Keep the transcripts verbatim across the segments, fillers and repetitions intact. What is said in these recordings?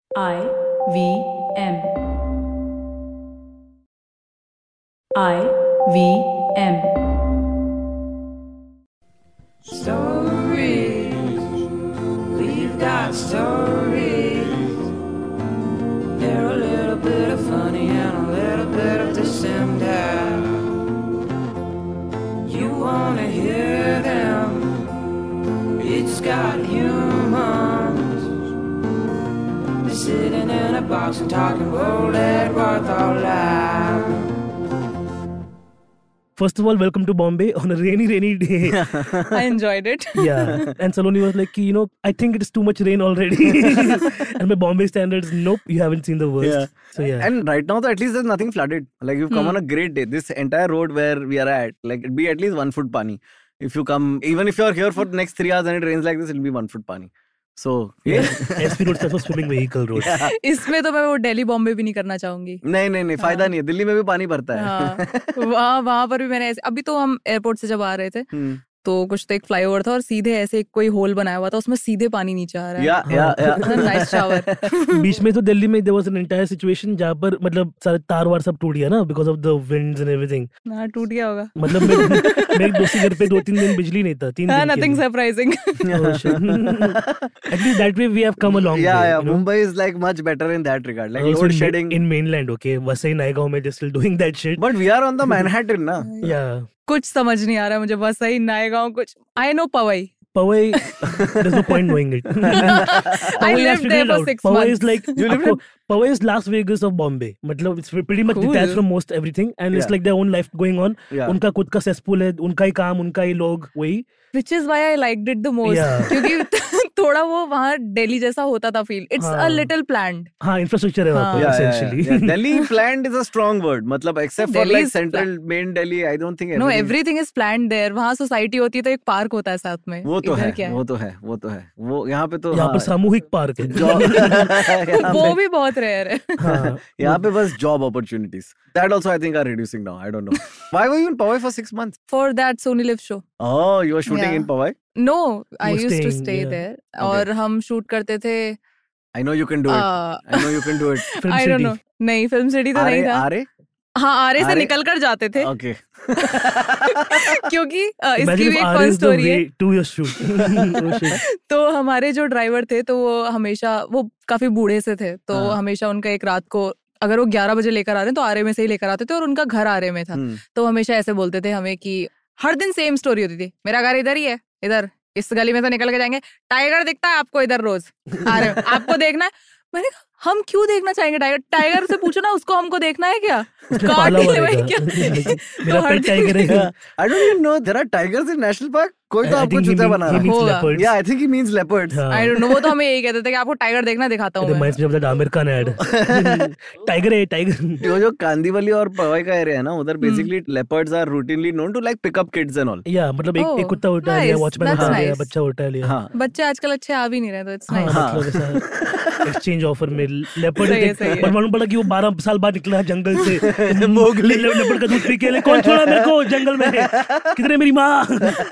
I V M. I V M. Stories, we've got stories. They're a little bit of funny and a little bit of dissenter. You wanna hear them? It's got humans. They're sitting in a box and talking bold Edward all loud. First of all, welcome to Bombay on a rainy, rainy day. I enjoyed it. Yeah. And Saloni was like, you know, I think it is too much rain already. And by Bombay standards, nope, you haven't seen the worst. Yeah. So, yeah. And right now, though, at least there's nothing flooded. Like, you've come on a great day. This entire road where we are at, like, it'd be at least one foot pani. If you come, even if you're here for the next three hours and it rains like this, it'll be one foot pani. So, yeah. S P road is a swimming vehicle road. Yeah. इसमें तो मैं वो दिल्ली बॉम्बे भी नहीं करना चाहूंगी. नहीं नहीं नहीं फायदा नहीं है. दिल्ली में भी पानी भरता है. हाँ, वहाँ वहाँ पर भी मैंने ऐसे अभी तो हम एयरपोर्ट से जब आ रहे थे तो कुछ तो एक फ्लाईओवर था और सीधे ऐसे कोई होल बनाया हुआ था, उसमें सीधे पानी नीचे आ रहा है. या या या नाइस शावर. बीच में तो दिल्ली में there was an entire situation जहाँ पर मतलब सारे तार वार सब टूट गया ना because of the winds and everything. हाँ, टूट गया होगा. मतलब मेरे मेरे दोस्त के घर पे दो तीन दिन बिजली नहीं था. तीन हाँ, दिन के nothing लिए. surprising. Oh, shit. At least that way we have come a long yeah, way. yeah. You know? Mumbai is like much better in that regard. Like Also load in, shedding. in mainland, okay. Vasai Naigaon में they're still doing that shit. But we are on the Manhattan, na. Yeah. कुछ समझ नहीं आ रहा मुझे. बस सही नायगांव कुछ. I know Pawai. Powai, there's no point knowing it. I Powai has lived figured there it for out. six Powai months. is like आपको- Powai is Las Vegas of Bombay. मतलब it's pretty much Cool. detached from most everything, and it's Yeah. like their own life going on. Yeah. उनका खुद का cesspool है, उनका ही काम, उनका ही लोग, वही. Which is why I liked it the most. Yeah. क्योंकि थोड़ा वो वहाँ दिल्ली जैसा होता था feel. It's हाँ. a little planned. हाँ, infrastructure है वहाँ हाँ. पर Yeah, yeah, yeah, essentially. yeah. Delhi planned is a strong word. मतलब except for Delhi like is central main Delhi, I don't think No, everything. everything is planned there. वहाँ society होती है तो एक पार्क होता है साथ में. वो तो इधर है, क्या वो तो है, वो तो है. वो यहाँ पे तो यहाँ हाँ, पर सामूहिक पार्क है. job- यहाँ वो पे- भी बहुत रेयर है. हाँ. यहाँ पे बस job opportunities. That also I think are reducing now. I don't know. Why were you in Powai for six months? For that Sony Live show. Oh, you were shooting Yeah. in Powai? No, I You were used to staying, stay yeah. there. और हम shoot करते थे. I know you can do it. uh, I know you can do it. Film I don't City. know. नहीं, film city तो आरे, नहीं था. आरे? हाँ, आरे से आरे? निकल कर जाते थे. Okay. क्योंकि uh, Imagine इसकी if भी एक R फन is the स्टोरी है. way to your shoot. Oh, shit. तो हमारे जो ड्राइवर थे तो वो हमेशा वो काफी बूढ़े से थे तो हाँ. हमेशा उनका एक रात को अगर वो ग्यारह बजे लेकर आ रहे हैं तो आरे में से ही लेकर आते थे और उनका घर आरे में था. हम्म. तो हमेशा ऐसे बोलते थे हमें कि हर दिन सेम स्टोरी होती थी. मेरा घर इधर ही है, इधर इस गली में से निकल के जाएंगे, टाइगर दिखता है आपको इधर रोज आ रहे हो, आपको देखना है. मैंने कहा हम क्यों देखना चाहेंगे टाइगर? टाइगर से पूछो ना, उसको हमको देखना है क्या? उसने काट पाला हुआ के भाई रहेगा. क्या? मेरा तो हर पेट टाइगर है. Yeah. I don't even know there are tigers in national park. कोई तो I आपको think he चूतिया mean- बना he रहा है. means होगा. leopards. Yeah, I think he means leopards. हाँ. I don't know, वो तो हमें यही कहते थे कि आपको टाइगर देखना दिखाता हूँ It मैं. reminds me of that Amir Khan ad. Tiger है, tiger. जो जो कांदीवली और पवई का एरिया है ना, उधर basically leopards are routinely known to like pick up kids and all. Yeah, मतलब एक Oh, एक कुत्ता उठा लिया, nice. वॉचमैन That's उठा लिया, nice. बच्चा उठा लिया. हाँ. बच्चे आजकल अच्छे आ भी नहीं रहे तो इट्स हाँ, नाइस. हाँ. मतलब ऐसा एक्सचेंज ऑफर में लेपर्ड सही है, सही है. पर मालूम पड़ा कि वो बारह साल बाद निकला जंगल से. मोगली. ले- लेपर्ड का दूध पी के ले, कौन छोड़ा मेरे को जंगल में? किधर है मेरी माँ?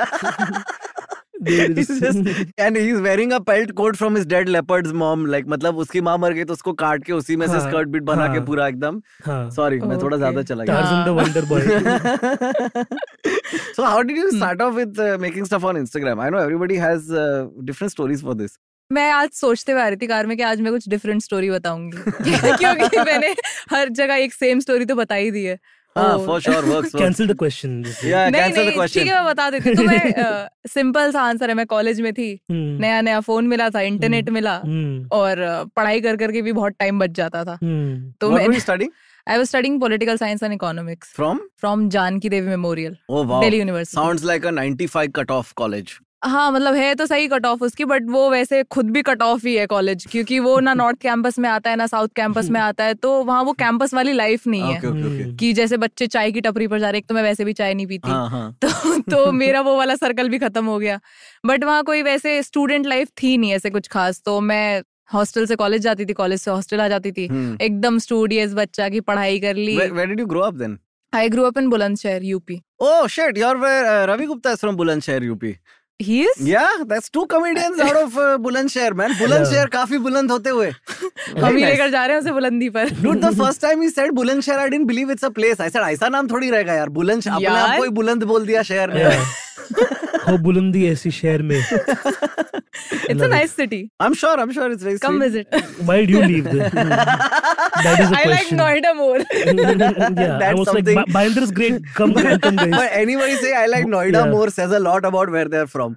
He's just, and he's wearing a pelt coat from his dead leopard's mom. Like मतलब उसकी माँ मर गई तो उसको काट के उसी में से हाँ, स्कर्ट बीट बना के हाँ. पूरा एकदम. हाँ. Sorry, मैं थोड़ा Okay. ज्यादा चला गया. Tarzan the Wonder Boy. So how did you start off with uh, making stuff on Instagram? I know everybody has uh, different stories for this. मैं आज सोचते हुए आ रही थी कार में कि आज मैं कुछ डिफरेंट स्टोरी बताऊंगी क्योंकि मैंने हर जगह एक सेम स्टोरी तो बता ही दी है. हाँ, Oh. for sure works. works. Cancel the question. Yeah, नहीं cancel the नहीं question. ठीक है, मैं बता देती हूँ. तो मैं सिंपल सा आंसर है. मैं कॉलेज में थी, हम्म. नया नया फोन मिला था, इंटरनेट मिला हम्म. और अ, पढ़ाई कर करके भी बहुत टाइम बच जाता था. हम्म. तो What were मैं you studying? I was studying political science and economics From? From Janki Devi memorial, Oh wow. Delhi university. Sounds like a ninety-five cut-off college. हाँ, मतलब है तो सही कट ऑफ उसकी, बट वो वैसे खुद भी कट ऑफ ही है कॉलेज, क्योंकि वो ना नॉर्थ कैंपस में आता है ना साउथ कैंपस में आता है. तो वहाँ वो कैंपस वाली लाइफ नहीं है Okay, okay, okay. कि जैसे बच्चे चाय की टपरी पर जा रहे. एक तो मैं वैसे भी चाय नहीं पीती, हाँ, हाँ. तो तो मेरा वो वाला सर्कल भी खत्म हो गया. बट वहाँ कोई वैसे स्टूडेंट लाइफ थी नहीं ऐसे कुछ खास. तो मैं हॉस्टल से कॉलेज जाती थी, कॉलेज से हॉस्टल आ जाती थी. Hmm. एकदम स्टूडियस बच्चा की पढ़ाई कर ली. Where, where did you grow up then? I grow up in Bulandshahr, UP. Oh shit, you're where uh, Ravi Gupta is from Bulandshahr, U P. He is? Yeah, that's two comedians out of uh, Bulandshahr, man. Bulandshahr काफी बुलंद होते हुए. हम ही लेकर जा रहे हैं उसे बुलंदी पर. Dude, the first time he said Bulandshahr, I didn't believe it's a place. I said ऐसा नाम थोड़ी रहेगा यार. बुलंद अपने आप को ही बुलंद बोल दिया शहर ने. हो बुलंदी ऐसी शहर में. It's a nice city. I'm sure, I'm sure it's very Come sweet. visit. Why did you leave this? That is the I like question. Noida more. Yeah, I That's was something- like, Bhayandar is great. Come, come guys. But anybody say I like Noida Yeah. more says a lot about where they're from.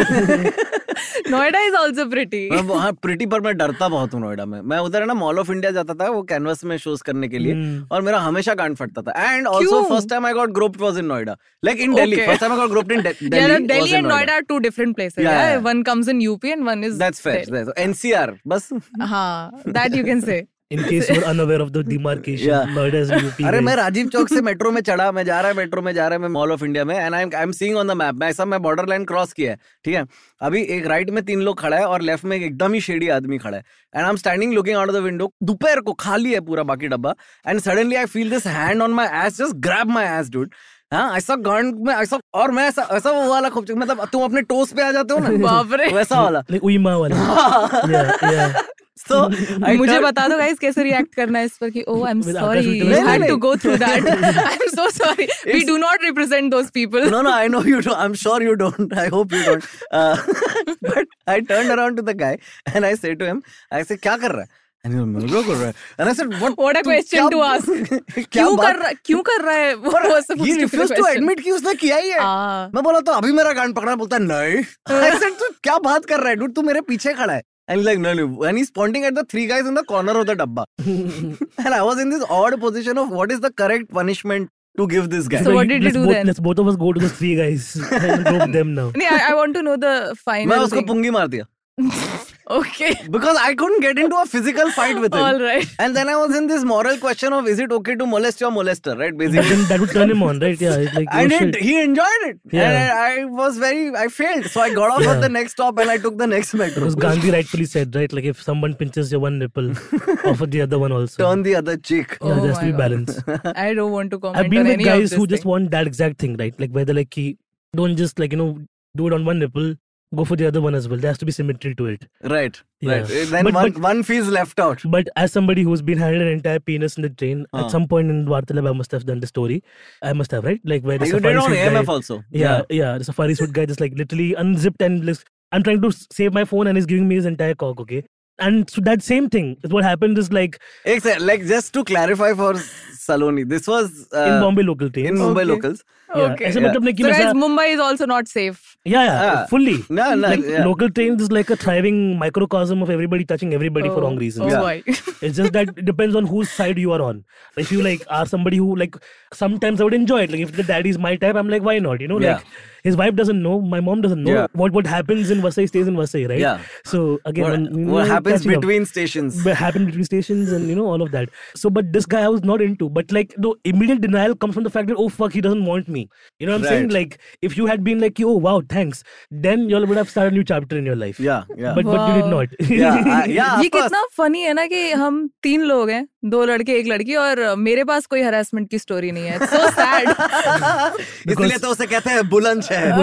Noida is also pretty. मैं वहाँ pretty पर मैं डरता बहुत हूँ नोएडा में. मैं उधर है ना मॉल ऑफ इंडिया जाता था वो कैनवस में शोज करने के लिए Hmm. और मेरा हमेशा कान फटता था. एंड ऑल्सो क्यों? First time I got groped was in Noida. Like in Delhi. Okay. First time I got groped in Yeah, Delhi. no, Delhi and Noida are two different places. Yeah, Yeah, yeah. one comes in U P and one is. That's fair. there. So N C R बस. हाँ, that you can say. In case you're unaware of the demarcation, Yeah. Noida is U P. अरे guys. मैं राजीव चौक से metro में चढ़ा. मैं जा रहा है मेट्रो में जा रहा है मैं मॉल ऑफ इंडिया में. And I am I am seeing on the map. मैं ऐसा मैं बॉर्डर लाइन क्रॉस किया है. ठीक है. अभी एक राइट में तीन लोग खड़ा है और लेफ्ट में एक एकदम ही शेडी आदमी खड़ा है. And I am standing looking out of the window. दोपहर को खाली है पूरा बाकी डब्बा. And suddenly I feel this hand on my ass. Just grab my ass dude. हाँ ऐसा गांड में ऐसा. और मैं ऐसा ऐसा वो वाला खूब मतलब तुम अपने टोस पे आ जाते हो ना. बाप रे. वैसा वाला. Like Uima wala. Yeah, yeah. So I मुझे turned- बता दो गाइस कैसे रिएक्ट करना है इस पर कि oh I'm With sorry Akash you Vittal. had नहीं, to नहीं. go through that. I'm so sorry. We It's- do not represent those people. No, no, I know you don't. I'm sure you don't. I hope you don't. Uh, but I turned around to the guy and I say to him, I say, क्या कर रहा है? And he goes, "क्या कर रहा है?" And I said, what? What a तुम question क्या- to ask. क्या क्यों बात- कर रहा क्यों कर रहा है? पर वो सब he refused to admit कि उसने किया ही है. Ah. मैं बोला तो अभी मेरा गांड पकड़ा. बोलता है नहीं. I said, तू क्या बात कर रहा है dude? तू मेरे पीछे खड़ा है. And he's like, no, no. And he's pointing at the three guys in the corner of the dabba. And I was in this odd position of what is the correct punishment to give this guy. So what did you let's do both, then? Let's both of us go to the three guys and rope them now. नहीं, I, I want to know the मैं final उसको thing. पुंगी मार दिया. Okay. Because I couldn't get into a physical fight with him. All right. And then I was in this moral question of is it okay to molest your molester, right? But Basically. then that would turn him on, right? Yeah, it's like, I oh, did. shit. He enjoyed it. Yeah. And I, I was very, I failed. So I got off Yeah. at the next stop and I took the next metro. Because Gandhi rightfully said, right? Like if someone pinches your one nipple, offer the other one also. Turn the other cheek. Yeah, Oh there has to my be God. balance. I don't want to comment I've been on with any guys of who this just thing. want that exact thing, right? Like whether like he don't just like you know do it on one nipple, go for the other one as well. There has to be symmetry to it. Right. Yeah. Right. Then But- one, but- one feels left out. But as somebody who's been handed an entire penis in the train, Huh. at some point in Vartalab, I must have done the story. I must have, right? Like where the You did safari on suit A M F guy, also. yeah, yeah, the safari suit guy just like literally unzipped and like, I'm trying to s- save my phone and he's giving me his entire cock, okay? And so that same thing is what happened is like Ek sec, like just to clarify for Saloni, this was uh, in Bombay local trains. in Mumbai Okay. locals. Yeah. Okay. ऐसे Yeah. मतलब नहीं कि So मैं guys, ऐसा- Mumbai is also not safe. yeah, yeah, Ah. fully. No, no, Like yeah. local trains is like a thriving microcosm of everybody touching everybody for Oh. wrong reasons. Oh, Yeah. why? It's just that it depends on whose side you are on. If you like are somebody who like sometimes I would enjoy it. Like if the daddy is my type, I'm like, why not? You know, Yeah. like his wife doesn't know, my mom doesn't know. Yeah. What what happens in Vasai stays in Vasai, right? Yeah. So again, What, when, you what know, happens catching up. between stations? What happened between stations and you know all of that. So, but this guy I was not into. But like the immediate denial comes from the fact that oh fuck, he doesn't want me. You know what I'm saying? Right. Like if you had been like oh wow thanks, then you all would have started a new chapter in your life. Yeah, yeah. But but you did Wow. not. yeah, uh, yeah, ये of course. कितना funny है ना कि हम तीन लोग हैं, दो लड़के एक लड़की, और मेरे पास कोई हरासमेंट की स्टोरी नहीं है. So sad. इसलिए तो उसे कहते हैं बुलंद शहर.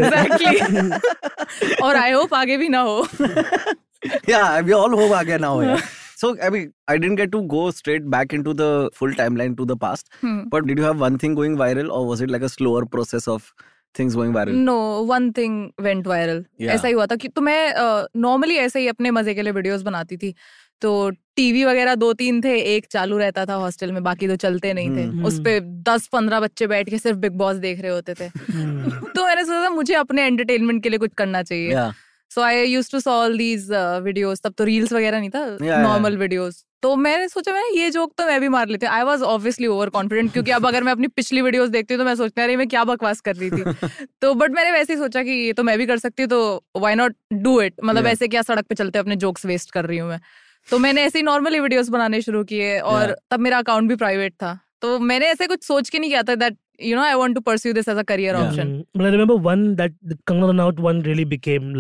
एग्जैक्टली. और आई होप आगे भी ना हो. Yeah, we all hope आगे ना हो यार. So, I mean, I didn't get to go straight back into the full timeline to the past. Hmm. But did you have one thing going viral, or was it like a slower process of things going viral? No one thing went viral. Yeah. ऐसा ही हुआ था कि तो मैं normally ऐसे ही अपने मजे के लिए वीडियोस बनाती थी. तो टीवी वगैरह दो तीन थे, एक चालू रहता था हॉस्टल में, बाकी तो चलते नहीं थे. हम्म. उस पे दस पंद्रह बच्चे बैठ के सिर्फ बिग बॉस देख रहे होते थे. तो मैंने सोचा मुझे अपने एंटरटेनमेंट के लिए कुछ करना चाहिए. Yeah. So I used to saw all these videos. तब तो रील्स वगैरह नहीं था, Yeah, नॉर्मल yeah. वीडियोस. तो मैंने सोचा मैं ये जोक तो मैं भी मार लेती हूँ. I was obviously over confident, क्योंकि अब अगर मैं अपनी पिछली वीडियोस देखती हूँ तो मैं सोचती हूँ अरे मैं क्या बकवास कर रही थी. तो बट मैंने वैसे ही सोचा कि ये तो मैं भी कर सकती हूँ, तो व्हाई नॉट डू इट. मतलब Yeah. ऐसे क्या सड़क पे चलते अपने जोक्स वेस्ट कर रही हूँ मैं. तो मैंने ऐसे ही नॉर्मली वीडियोस बनाने शुरू किए, और Yeah. तब मेरा अकाउंट भी प्राइवेट था. तो मैंने ऐसे कुछ सोच के नहीं किया था that you know I want to pursue this as a career Yeah. Option. Mm, but I remember one that the Kangana Ranaut one really became like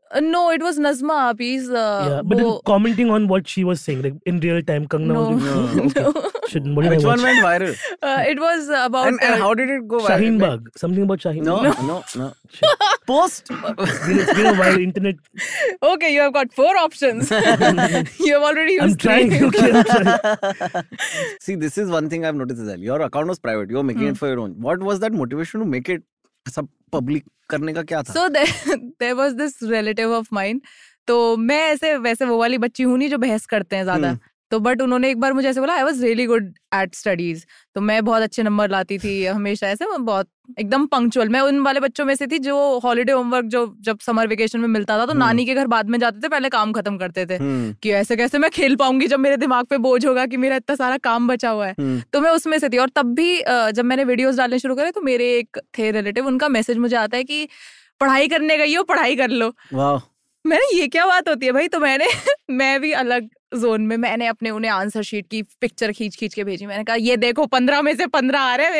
No, it was Nazma Apis. Uh, Yeah, but वो, commenting on what she was saying, like in real time, Kangna No. was like, No. okay, shouldn't. What did Which I one watch? went viral? uh, it was about. And, and uh, how did it go viral? Shaheen Bagh. Something about Shaheen No, Bagh. no, no. Post. It's been, it's been a while. Internet. Okay, you have got four options. You have already used I'm trying. three. Okay, I'm trying. See, this is one thing I've noticed as well. Your account was private. You were making it for your own. What was that motivation to make it सब public करने का क्या था? So there, there was this relative of mine. तो मैं ऐसे वैसे वो वाली बच्ची हूँ नहीं जो बहस करते हैं ज्यादा. तो बट उन्होंने एक बार मुझे ऐसे बोला I was really good at studies. तो मैं बहुत अच्छे नंबर लाती थी हमेशा, ऐसे मैं बहुत एकदम पंक्चुअल. मैं उन वाले बच्चों में से थी जो हॉलीडे होमवर्क जो जब समर वेकेशन में मिलता था तो नानी के घर बाद में जाते थे, पहले काम खत्म करते थे कि ऐसे कैसे मैं खेल पाऊंगी जब मेरे दिमाग पे बोझ होगा कि मेरा इतना सारा काम बचा हुआ है. तो मैं उसमें से थी. और तब भी जब मैंने वीडियोस डालने शुरू करे तो मेरे एक थे रिलेटिव, उनका मैसेज मुझे आता है कि पढ़ाई करने गई हो, पढ़ाई कर लो. वाह. मैंने ये क्या बात होती है भाई. तो मैंने मैं भी अलग जोन में मैंने अपने उन्हें आंसर शीट की पिक्चर खींच खींच के भेजी. मैंने कहा ये देखो पंद्रह में से पंद्रह आ रहे हैं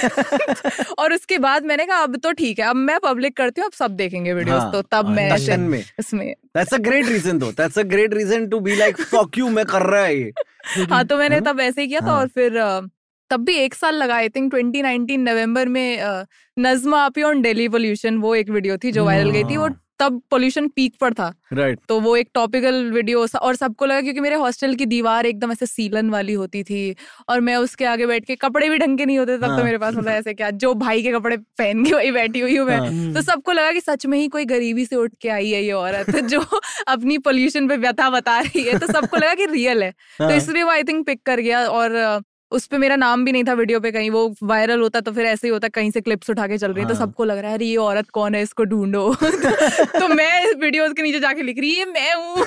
मेरे. और उसके बाद मैंने कहा अब तो ठीक है, अब मैं पब्लिक करती हूँ, अब सब देखेंगे वीडियोस. हाँ, तो तब मैं दर्शन में इसमें That's a great reason though. That's a great reason to be like fuck you, मैं कर रहा है ये. हाँ, तो मैंने तब ऐसे ही किया था. और फिर तब भी एक साल लगा. आई थिंक ट्वेंटी नाइनटीन नवंबर में नज़्मा आपी ऑन दिल्ली पोल्यूशन वो एक वीडियो थी जो वायरल गई थी. वो तब पोल्यूशन पीक पर था. Right. तो वो एक टॉपिकल वीडियो और सबको लगा क्योंकि मेरे हॉस्टल की दीवार एकदम ऐसे सीलन वाली होती थी और मैं उसके आगे बैठ के, कपड़े भी ढंग के नहीं होते तब. हाँ. तो मेरे पास मतलब ऐसे क्या जो भाई के कपड़े पहन के वही बैठी हुई हूँ मैं. हाँ. तो सबको लगा कि सच में ही कोई गरीबी से उठ के आई है ये औरत जो अपनी पोल्यूशन पे व्यथा बता रही है. तो सबको लगा कि रियल है. हाँ. तो इसलिए वो आई थिंक पिक कर गया. और उस पे मेरा नाम भी नहीं था वीडियो पे कहीं. वो वायरल होता तो फिर ऐसे ही होता, कहीं से क्लिप्स उठा के चल रही है. हाँ. तो सबको लग रहा है अरे ये औरत कौन है, इसको ढूंढो. तो मैं वीडियोस के नीचे जाके लिख रही है मैं हूँ.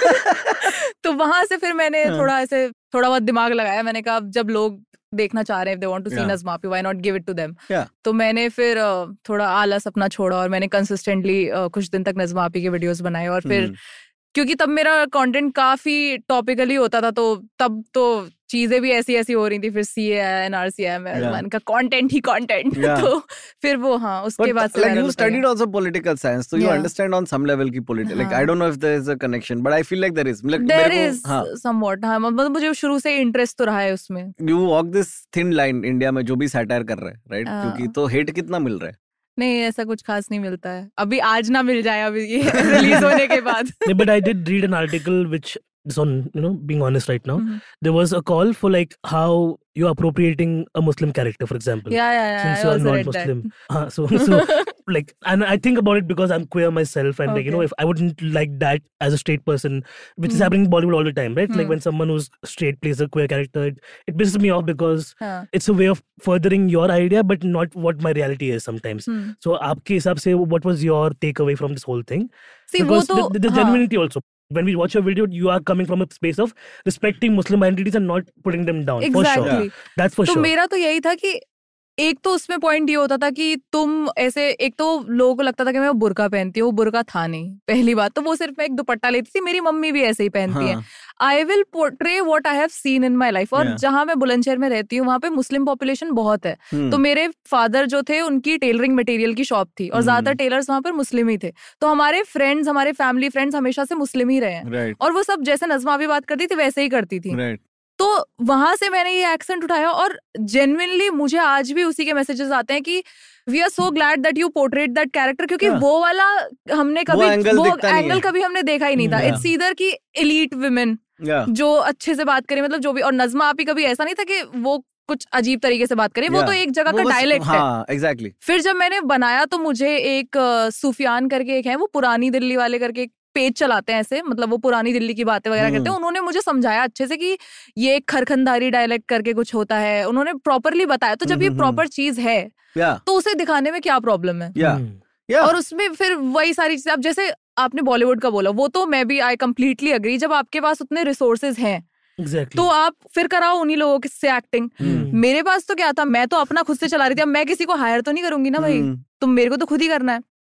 तो वहां से फिर मैंने हाँ. थोड़ा ऐसे थोड़ा बहुत दिमाग लगाया. मैंने कहा जब लोग देखना चाह रहे हैं, they want to see Najma आपी, why not give it to them. तो मैंने फिर थोड़ा आलस अपना छोड़ा और मैंने कंसिस्टेंटली कुछ दिन तक नज़्मा आपी के वीडियोस बनाए. और फिर क्योंकि तब मेरा कंटेंट काफी टॉपिकली होता था तो तब तो चीजें भी ऐसी ऐसी हो रही थी. फिर सीए आया, एनआरसी आया, मैंने कहा कंटेंट ही कंटेंट. तो फिर वो हाँ उसके बाद से like you studied also political science, so you Yeah. understand on some level की political. Like I don't know if there is a connection, but I feel like there is. Like, there मेरे is को, हाँ. somewhat. हाँ, मतलब मुझे शुरू से interest तो रहा है उसमें. You walk this thin line India में जो भी satire कर रहा है, right? हाँ. क्योंकि तो hate कितना मिल रहा है. नहीं ऐसा कुछ खास नहीं मिलता है. अभी आज ना मिल जाए अभी ये रिलीज होने के बाद. But I did read an article which is on, you know, being honest right now. Mhm. There was a call for like how you're appropriating a Muslim character, for example. Yeah, yeah, yeah. Since I you're also not read that. Muslim. Uh, so, so like, and I think about it because I'm queer myself, and like, you know, Okay. if I wouldn't like that as a straight person, which is Hmm. happening in Bollywood all the time, right? Like Hmm. when someone who's straight plays a queer character, it, it pisses me off because हाँ. it's a way of furthering your idea, but not what my reality is sometimes. Hmm. So, आपके हिसाब से, what was your takeaway from this whole thing? See, वो Because तो the, the हाँ. genuinity also. When we watch your video, you are coming from a space of respecting Muslim identities and not putting them down. For sure. Exactly. That's for तो sure. मेरा तो यही था कि एक तो उसमें पॉइंट ये होता था कि तुम ऐसे, एक तो लोगों को लगता था कि मैं वो बुर्का पहनती हूँ, वो बुर्का था नहीं पहली बात. तो वो सिर्फ मैं एक दुपट्टा लेती थी. मेरी मम्मी भी ऐसे ही पहनती है. I will portray what I have seen in my life. और Yeah. जहाँ मैं बुलंदशहर में रहती हूँ वहाँ पे मुस्लिम पॉपुलेशन बहुत है. Hmm. तो मेरे फादर जो थे उनकी टेलरिंग मटेरियल की शॉप थी और Hmm. ज्यादातर टेलर्स वहाँ पर मुस्लिम ही थे. तो हमारे फ्रेंड्स, हमारे फैमिली फ्रेंड्स हमेशा से मुस्लिम ही रहे हैं. Right. और वो सब जैसे नज़्मा भी बात करती थी वैसे ही करती थी. Right. तो वहां से मैंने ये एक्सेंट उठाया और जेन्युइनली मुझे आज भी उसी के मैसेजेस आते हैं कि we are so glad that you portrait that character. क्योंकि Yeah. वो वाला हमने कभी angle वो दिखता नहीं एंगल है. कभी हमने देखा ही नहीं था. Yeah. इट्स ईदर की एलीट वुमेन Yeah. जो अच्छे से बात करे, मतलब जो भी. और नज़्मा आपी कभी ऐसा नहीं था कि वो कुछ अजीब तरीके से बात करे. वो Yeah. तो एक जगह वो का बस- डायलेक्ट है. हाँ, exactly. फिर जब मैंने बनाया तो मुझे एक अ, सूफियान करके एक है, वो पुरानी दिल्ली वाले करके एक पेज चलाते हैं ऐसे, मतलब वो पुरानी दिल्ली की बातें वगैरह करते हैं. उन्होंने मुझे समझाया अच्छे से कि ये एक खरखंदारी डायलेक्ट करके कुछ होता है. उन्होंने प्रॉपरली बताया. तो जब ये हम्म, प्रॉपर चीज है Yeah. तो उसे दिखाने में क्या प्रॉब्लम है. Yeah. Hmm. Yeah. और उसमें फिर वही सारी चीजें. अब जैसे आपने बॉलीवुड का बोला, वो तो मैं भी आई कम्प्लीटली अग्री. जब आपके पास उतने रिसोर्सेज हैं Exactly. तो आप फिर कराओ उन्हीं लोगों के से एक्टिंग. Hmm. मेरे पास तो क्या था, मैं तो अपना खुद से चला रही थी. अब मैं किसी को हायर तो नहीं करूंगी ना भाई. Hmm. तो मेरे को तो खुद ही करना है.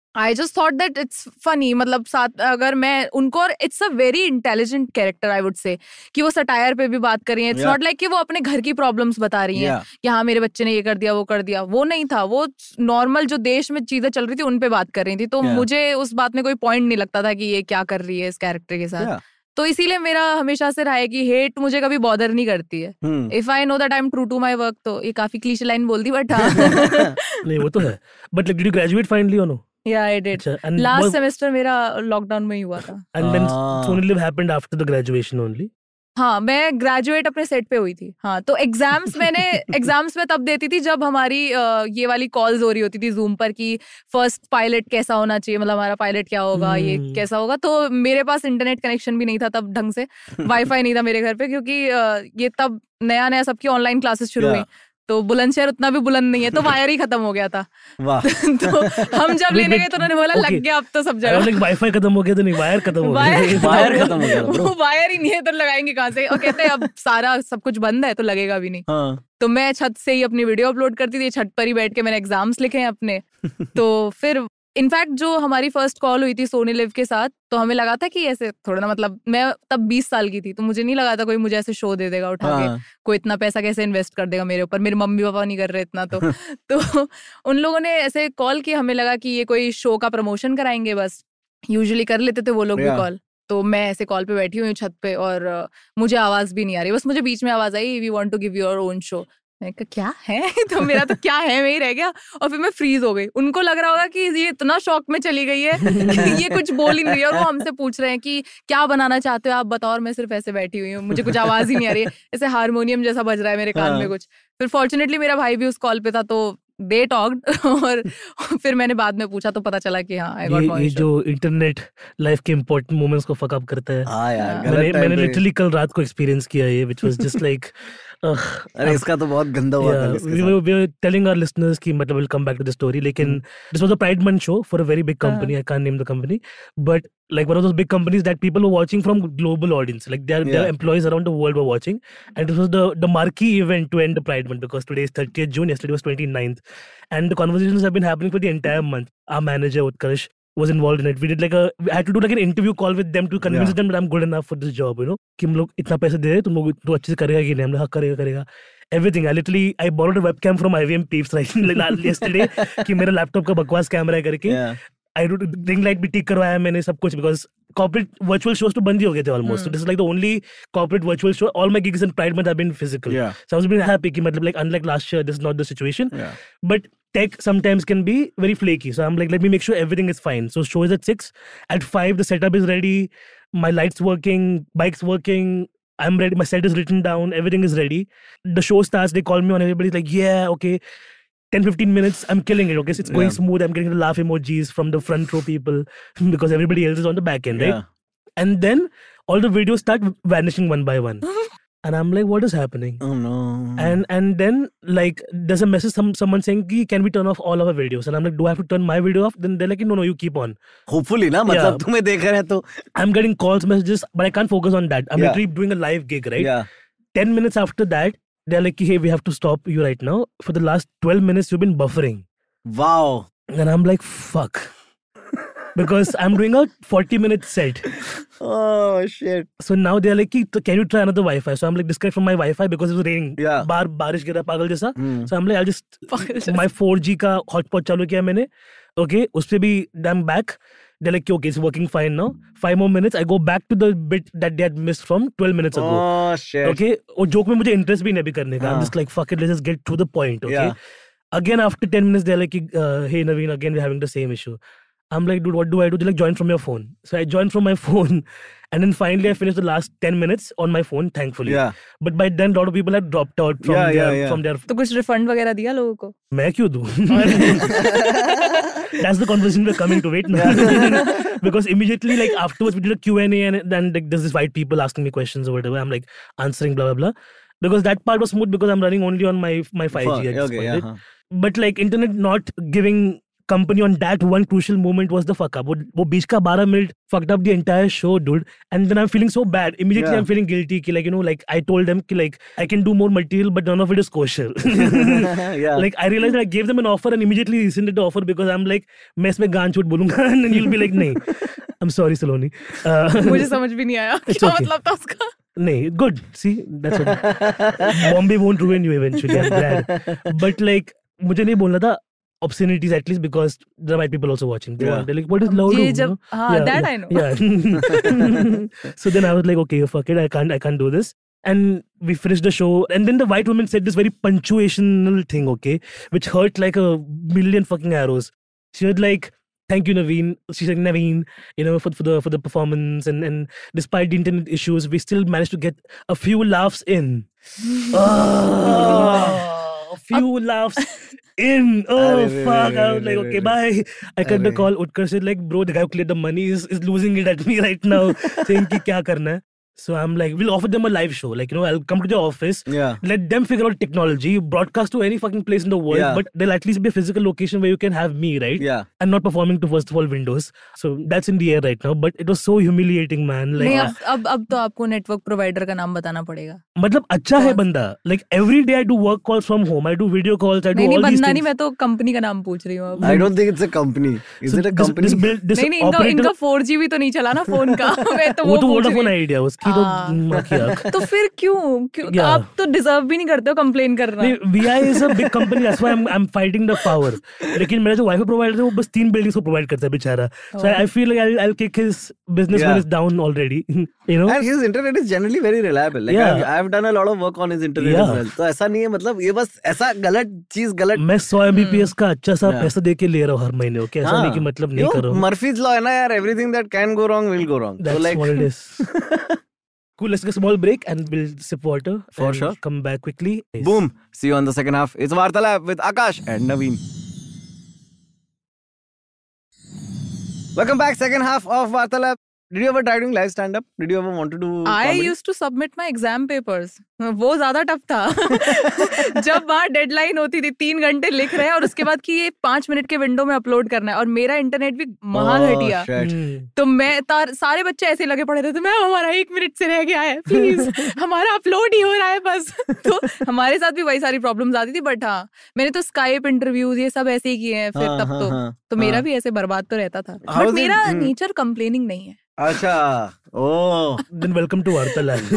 I just thought that it's funny, मतलब साथ अगर मैं उनको, और it's a very intelligent character I would say, कि वो सटायर पे भी बात कर रही है. इट्स नॉट लाइक कि वो अपने घर की प्रॉब्लम्स बता रही हैं कि हाँ मेरे बच्चे ने ये कर दिया वो कर दिया. वो नहीं था, वो नॉर्मल जो देश में चीजें चल रही थी उन पे बात कर रही थी. तो मुझे उस बात में कोई पॉइंट नहीं लगता था कि ये क्या कर रही है इस कैरेक्टर के साथ. तो इसीलिए मेरा हमेशा से रहा है कि हेट मुझे कभी बॉदर नहीं करती है. If I know that I am true to my work. तो ये काफी क्लीशे लाइन बोल दी, बट नहीं वो तो है. But like did you graduate finally और नो? Yeah, I did. Last semester मेरा लॉकडाउन में ही हुआ था. And then Sony Live happened after the graduation only. हाँ, मैं ग्रेजुएट अपने सेट पे हुई थी. हाँ, तो एग्जाम्स मैंने एग्जाम्स में तब देती थी जब हमारी ये वाली कॉल्स हो रही होती थी जूम पर कि फर्स्ट पायलट कैसा होना चाहिए, मतलब हमारा पायलट क्या होगा, ये कैसा होगा. तो मेरे पास इंटरनेट कनेक्शन भी नहीं था तब ढंग से, वाईफाई नहीं था मेरे घर पे, क्योंकि ये तब नया नया सबकी ऑनलाइन क्लासेस शुरू हुई. तो बुलंदशहर उतना भी बुलंद नहीं है, तो वायर ही खत्म हो गया था. वाह. तो हम जब लेने गए तो उन्होंने बोला लग गया अब तो सब जगह. वाईफाई खत्म हो गया तो नहीं, वायर खत्म हो गया. वायर खत्म हो गया. वो वायर ही नहीं है तो लगाएंगे कहाँ से. और कहते हैं अब सारा सब कुछ बंद है तो लगेगा भी नहीं. तो मैं छत से ही अपनी वीडियो अपलोड करती थी. छत पर ही बैठ के मैंने एग्जाम्स लिखे हैं अपने. तो फिर इनफैक्ट जो हमारी फर्स्ट कॉल हुई थी सोनी लिव के साथ, तो हमें लगा था कि ऐसे थोड़ा ना, मतलब मैं तब बीस साल की थी, तो मुझे नहीं लगा था कोई मुझे ऐसे शो दे देगा उठा के, कोई इतना पैसा कैसे इन्वेस्ट कर देगा मेरे ऊपर. मेरे मम्मी पापा नहीं कर रहे इतना. तो तो उन लोगों ने ऐसे कॉल किया, हमें लगा कि ये कोई शो का प्रमोशन कराएंगे बस. यूजुअली कर लेते थे वो लोग भी कॉल. तो मैं ऐसे कॉल पे बैठी हुई हूँ छत पे और मुझे आवाज भी नहीं आ रही. बस मुझे बीच में आवाज आई, we want to give your own show. मैं कहा क्या है? तो मेरा तो क्या है में ही रह गया और फिर मैं फ्रीज हो गई. उनको लग रहा होगा कि ये इतना शॉक में चली गई है ये कुछ बोल ही नहीं रही है. और वो हमसे पूछ रहे हैं कि क्या बनाना चाहते हो आप बताओ. और मैं सिर्फ ऐसे बैठी हुई हूँ, मुझे कुछ आवाज ही नहीं आ रही है, ऐसे हारमोनियम जैसा बज रहा है मेरे कान में कुछ. फिर फॉर्चुनेटली मेरा भाई भी उस कॉल पे था, तो दे टॉक्ड. और फिर मैंने बाद में पूछा तो पता चला कि हाँ आई गॉट माय शो. ये जो इंटरनेट लाइफ के इंपॉर्टेंट मोमेंट्स को फक अप करता है. हाँ यार, मैंने मैंने लिटरली कल रात को एक्सपीरियंस किया ये, व्हिच वाज जस्ट लाइक अरे इसका तो बहुत गंदा हुआ था. We were, we were telling our listeners कि मतलब we'll come back to the story. लेकिन this was a Pride Month show for a very big company. I can't name the company, but like one of those big companies that people were watching from global audience. Like their Yeah. their employees around the world were watching, and this was the the marquee event to end the Pride Month because today is thirtieth June. Yesterday was twenty-ninth, and the conversations have been happening for the entire month. Our manager Utkarsh was involved in it. We did like a, we had to do like an interview call with them to convince Yeah. them that I'm good enough for this job, you know. कि हम लोग इतना पैसे दे रहे हैं, तुम लोग तो अच्छे से करेगा कि नहीं. हमने हाँ करेगा करेगा. Everything. I literally I borrowed a webcam from I V M Peeps like, like yesterday कि मेरा लैपटॉप का बकवास कैमरा है करके. Yeah. I do ring light भी ठीक करवाया मैंने सब कुछ because corporate virtual shows तो बंद ही हो गए थे almost. So this is like the only corporate virtual show. All my gigs in Pride Month have been physical. Yeah. So I was really happy कि मतलब like unlike last year this is not the situation. Yeah. But tech sometimes can be very flaky. So I'm like, let me make sure everything is fine. So show is at six. At five, the setup is ready. My lights working, bike's working. I'm ready. My set is written down. Everything is ready. The show starts. They call me on. Everybody's like, yeah, okay. ten fifteen minutes. I'm killing it. Okay. So it's going Yeah. smooth. I'm getting the laugh emojis from the front row people because everybody else is on the back end, right? Yeah. And then all the videos start vanishing one by one. And I'm like, what is happening? Oh no. And and then like there's a message some someone saying कि can we turn off all our videos? And I'm like, do I have to turn my video off? Then they're like, no no, you keep on. Hopefully ना, मतलब Yeah. तुम्हें देख रहे हैं तो. I'm getting calls, messages, but I can't focus on that. I'm Yeah. literally doing a live gig, right? Yeah. Ten minutes after that, they're like, hey, we have to stop you right now. For the last twelve minutes, you've been buffering. Wow. And I'm like, fuck. Because I'm doing a forty minute set. Oh shit. So now they're like, "Ki- can you try another Wi-Fi? So I'm like, disconnect from my Wi-Fi because it was raining. Yeah. बार बारिश गिरा पागल जैसा. Hmm. So I'm like, I'll just my four G का hotspot चालू किया मैंने. Okay, उस पे भी I'm back. They're like, okay, it's working fine now. Five more minutes. I go back to the bit that they had missed from twelve minutes ago. Oh shit. Okay, और joke में मुझे interest भी नहीं अभी करने का. I'm हाँ. just like, fuck it, let's just get to the point. Okay. Yeah. Again after ten minutes, they're like, uh, hey Naveen, again we're having the same issue. I'm like, dude, what do I do? They're like, join from your phone. So I joined from my phone. And then finally I finished the last ten minets on my phone, thankfully. Yeah. But by then, a lot of people had dropped out from Yeah, their... yeah, yeah. From their तो कुछ refund वगैरह दिया लोगों को? मैं क्यों दूं? That's the conversation we're coming to. Wait now. Because immediately, like afterwards, we did a Q and A and then like, there's this white people asking me questions or whatever. I'm like answering blah, blah, blah. Because that part was smooth because I'm running only on my my five G Fuck, at this okay, point. yeah, Right? huh. But like internet not giving company on that one crucial moment was the fuck up. वो वो बीच का twelve minute fucked up the entire show, dude. And then I'm feeling so bad. Immediately Yeah. I'm feeling guilty. Ki like, you know, like I told them ki like I can do more material, but none of it is kosher. Yeah. Like I realized that I gave them an offer and immediately rescinded the offer because I'm like, मैं इसमें गान चूट बोलूँगा and then you'll be like, नहीं. I'm sorry, Saloni. Uh, मुझे समझ भी नहीं आया It's क्या okay. मतलब था उसका. नहीं, good. See, that's what. Bombay won't ruin you eventually. I'm glad. But like, मुझे नहीं बोलना था obscenities at least because there might be people also watching. They Yeah. want, they're like, what is loud? ये you जब know? हाँ Yeah, that yeah, I know. Yeah. So then I was like, okay, fuck it. I can't, I can't do this. And we finished the show. And then the white woman said this very punctuational thing, okay, which hurt like a million fucking arrows. She was like, thank you, Naveen. She's like, Naveen, you know, for, for the for the performance. And, and despite the internet issues, we still managed to get a few laughs in. Oh, a few laughs in. Oh, Arre, fuck. arre, I was like, arre, okay, arre. bye. I cut the Arre. call. Utkar said like, bro, the guy who cleared the money is, is losing it at me right now. Saying ki kya karna hai. So I'm like, we'll offer them a live show. Like, you know, I'll come to the office. Yeah. Let them figure out technology, broadcast to any fucking place in the world, Yeah. but there'll at least be a physical location where you can have me, right? Yeah. And not performing to first of all Windows. So that's in the air right now. But it was so humiliating, man. Like, नहीं अब अब अब तो आपको network provider का नाम बताना पड़ेगा. मतलब अच्छा है बंदा. Like every day I do work calls from home. I do video calls. I do नहीं नहीं all these बंदा things. नहीं मैं तो कंपनी का नाम पूछ रही हूँ अब. I don't think it's a company. Is So it a this- company? This, build, this नहीं नहीं इनका operator, इनका फोर जी भी तो नहीं चला ना फोन का. मैं तो वो वो तो पूछ वोडाफोन रही आइडिया उसकी तो हाँ. माँ की आँख. तो फिर क्यों क्यों Yeah. आप तो डिजर्व भी नहीं करते हो कंप्लेन करना. नहीं, V I is a big company. That's why I'm I'm fighting the power. लेकिन मेरा जो वाईफाई प्रोवाइडर है वो बस तीन बिल्डिंग्स को प्रोवाइड करता है बेचारा. So I, I feel like I'll I'll kick his business when Yeah. it's down already. You know. And his internet is generally very reliable. Like Yeah. I've, I've done a lot of work on his internet Yeah. as well. तो ऐसा नहीं है मतलब ये बस ऐसा गलत चीज गलत. मैं सौ एमबीपीएस का अच्छा सा Yeah. पैसा दे के ले रहा हूँ हर महीने. ओके ऐसा नहीं कि मतलब नहीं कर रहा हूँ. Murphy's law है ना यार. Everything that can go wrong will go wrong. That's so like, what it is. Cool, let's take a small break and we'll sip water. For and sure. Come back quickly. Yes. boom. See you on the second half. It's Vartalab with Akash and Naveen. Welcome back. Second half of Vartalab. Did you ever try doing live stand-up? Did you ever want to do I comedy? used to submit my exam papers. वो ज्यादा tough था. जब वहाँ deadline होती थी तीन घंटे लिख रहे हैं और उसके बाद कि ये पांच मिनट के विंडो में अपलोड करना है और मेरा इंटरनेट भी महा Oh, घटिया. shit. Hmm. तो मैं तार सारे बच्चे ऐसे लगे पड़े थे. तो मैं हमारा एक मिनट से रह गया है प्लीज हमारा अपलोड ही हो रहा है बस. तो हमारे साथ भी वही सारी प्रॉब्लम्स आती थी. बट हाँ मैंने तो स्काइप इंटरव्यूज ये सब ऐसे ही किए हैं फिर हाँ, तब हाँ, तो हाँ, तो मेरा हाँ. भी ऐसे बर्बाद तो रहता था. How बट is it- मेरा hmm. नेचर कंप्लेनिंग नहीं है. अच्छा. Oh. Then welcome to Vartalab.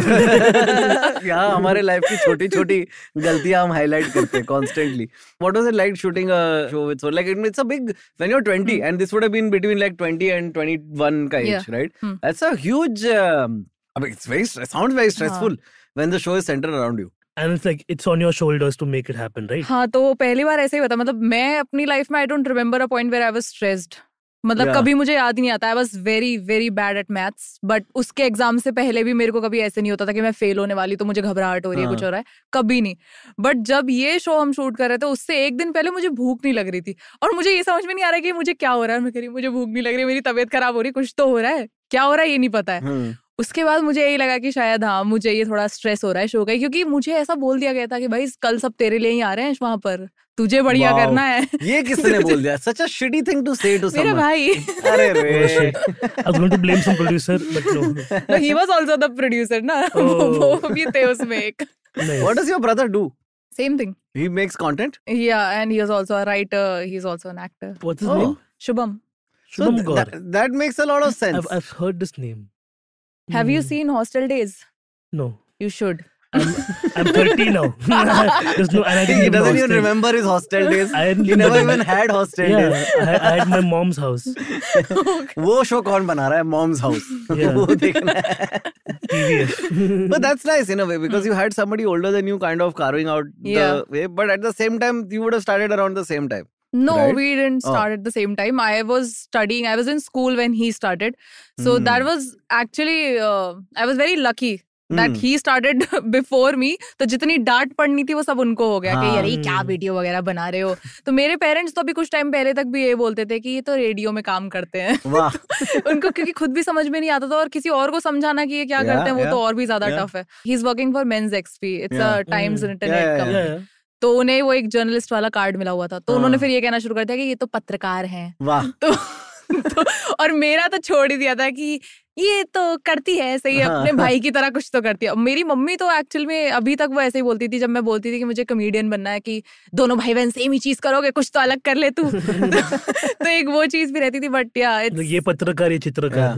यहाँ हमारे लाइफ की छोटी छोटी गलतियां हम हाईलाइट करते हैं constantly. What was it like shooting a show with so like it- it's a big when you're twenty and this would have been between like twenty and twenty-one का age, Yeah. right? Hmm. That's a huge. Um, I mean, it's very it sounds very stressful when the show is centered around you. And it's like it's on your shoulders to make it happen, right? हाँ तो पहली बार ऐसे ही हुआ था. मतलब मैं अपनी life में I don't remember a point where I was stressed. मतलब Yeah. कभी मुझे याद ही नहीं आता. I was very very bad at maths. But उसके एग्जाम से पहले भी मेरे को कभी ऐसे नहीं होता था कि मैं फेल होने वाली तो मुझे घबराहट हो रही है हाँ. कुछ हो रहा है. कभी नहीं. बट जब ये शो हम शूट कर रहे थे उससे एक दिन पहले मुझे भूख नहीं लग रही थी और मुझे ये समझ में नहीं आ रहा कि मुझे क्या हो रहा है. मैं कह रही हूँ मुझे भूख नहीं लग रही, मेरी तबीयत खराब हो रही, कुछ तो हो रहा है. क्या हो रहा है ये नहीं पता है. Hmm. उसके बाद मुझे यही लगा कि शायद हाँ मुझे ये थोड़ा स्ट्रेस हो रहा है शो का. क्योंकि मुझे ऐसा बोल दिया गया था कि भाई कल सब तेरे लिए ही आ रहे हैं वहां पर, तुझे बढ़िया Wow. करना है. ये किसने बोल दिया? Such a shitty thing to say to मेरा someone. भाई. अरे Oh, रे. shit. I was going to blame some producer, but no. No, he was also the producer ना. Oh. वो भी थे उसमें एक. Nice. What does your brother do? Same thing. He makes content. Yeah, and he is also a writer. He's also an actor. What's his Oh. name? Shubham. So Shubham th- Gaur. that, that makes a lot of sense. I've I've heard this name. Have you Hmm. seen Hostel Days? No. You should. I'm I'm thirty now. There's no, and I didn't He even doesn't know even hostel. remember his hostel days. I didn't He never remember. even had hostel Yeah, days. I, I had my mom's house. वो show कौन बना रहा है? Mom's house. Yeah. वो देखना है. T V S. But that's nice in a way because you had somebody older than you kind of carving out Yeah. the way. But at the same time, you would have started around the same time. No, Right? we didn't Oh. start at the same time. I was studying. I was in school when he started. So Hmm. that was actually, uh, I was very lucky that Hmm. he started before me. तो जितनी डांट पड़नी थी वो सब उनको हो गया कि हाँ. यार ये क्या वीडियो वगैरह बना रहे हो. तो मेरे पेरेंट्स तो अभी कुछ टाइम पहले तक भी ये बोलते थे कि ये तो रेडियो में काम करते हैं. वाह. उनको क्योंकि खुद भी समझ में नहीं आता था और किसी और को समझाना कि ये क्या Yeah, करते हैं वो yeah, तो और भी ज्यादा yeah. टफ है. He is working for men's XP. It's a Yeah. Times Hmm. Internet Yeah, yeah, company. Yeah, yeah. तो उन्हें वो एक जर्नलिस्ट वाला कार्ड मिला हुआ था, तो उन्होंने फिर ये कहना शुरू कर दिया कि ये तो पत्रकार हैं। वाह। तो, तो और मेरा तो छोड़ ही दिया था कि ये तो करती है ऐसे ही, अपने भाई की तरह कुछ तो करती है। मेरी मम्मी तो एक्चुअल में अभी तक वो ऐसे ही बोलती थी जब मैं बोलती थी कि मुझे कॉमेडियन बनना है, कि दोनों भाई बहन सेम ही चीज करोगे, कुछ तो अलग कर ले तू। तो एक वो चीज भी रहती थी, बट या ये पत्रकार ये चित्रकार।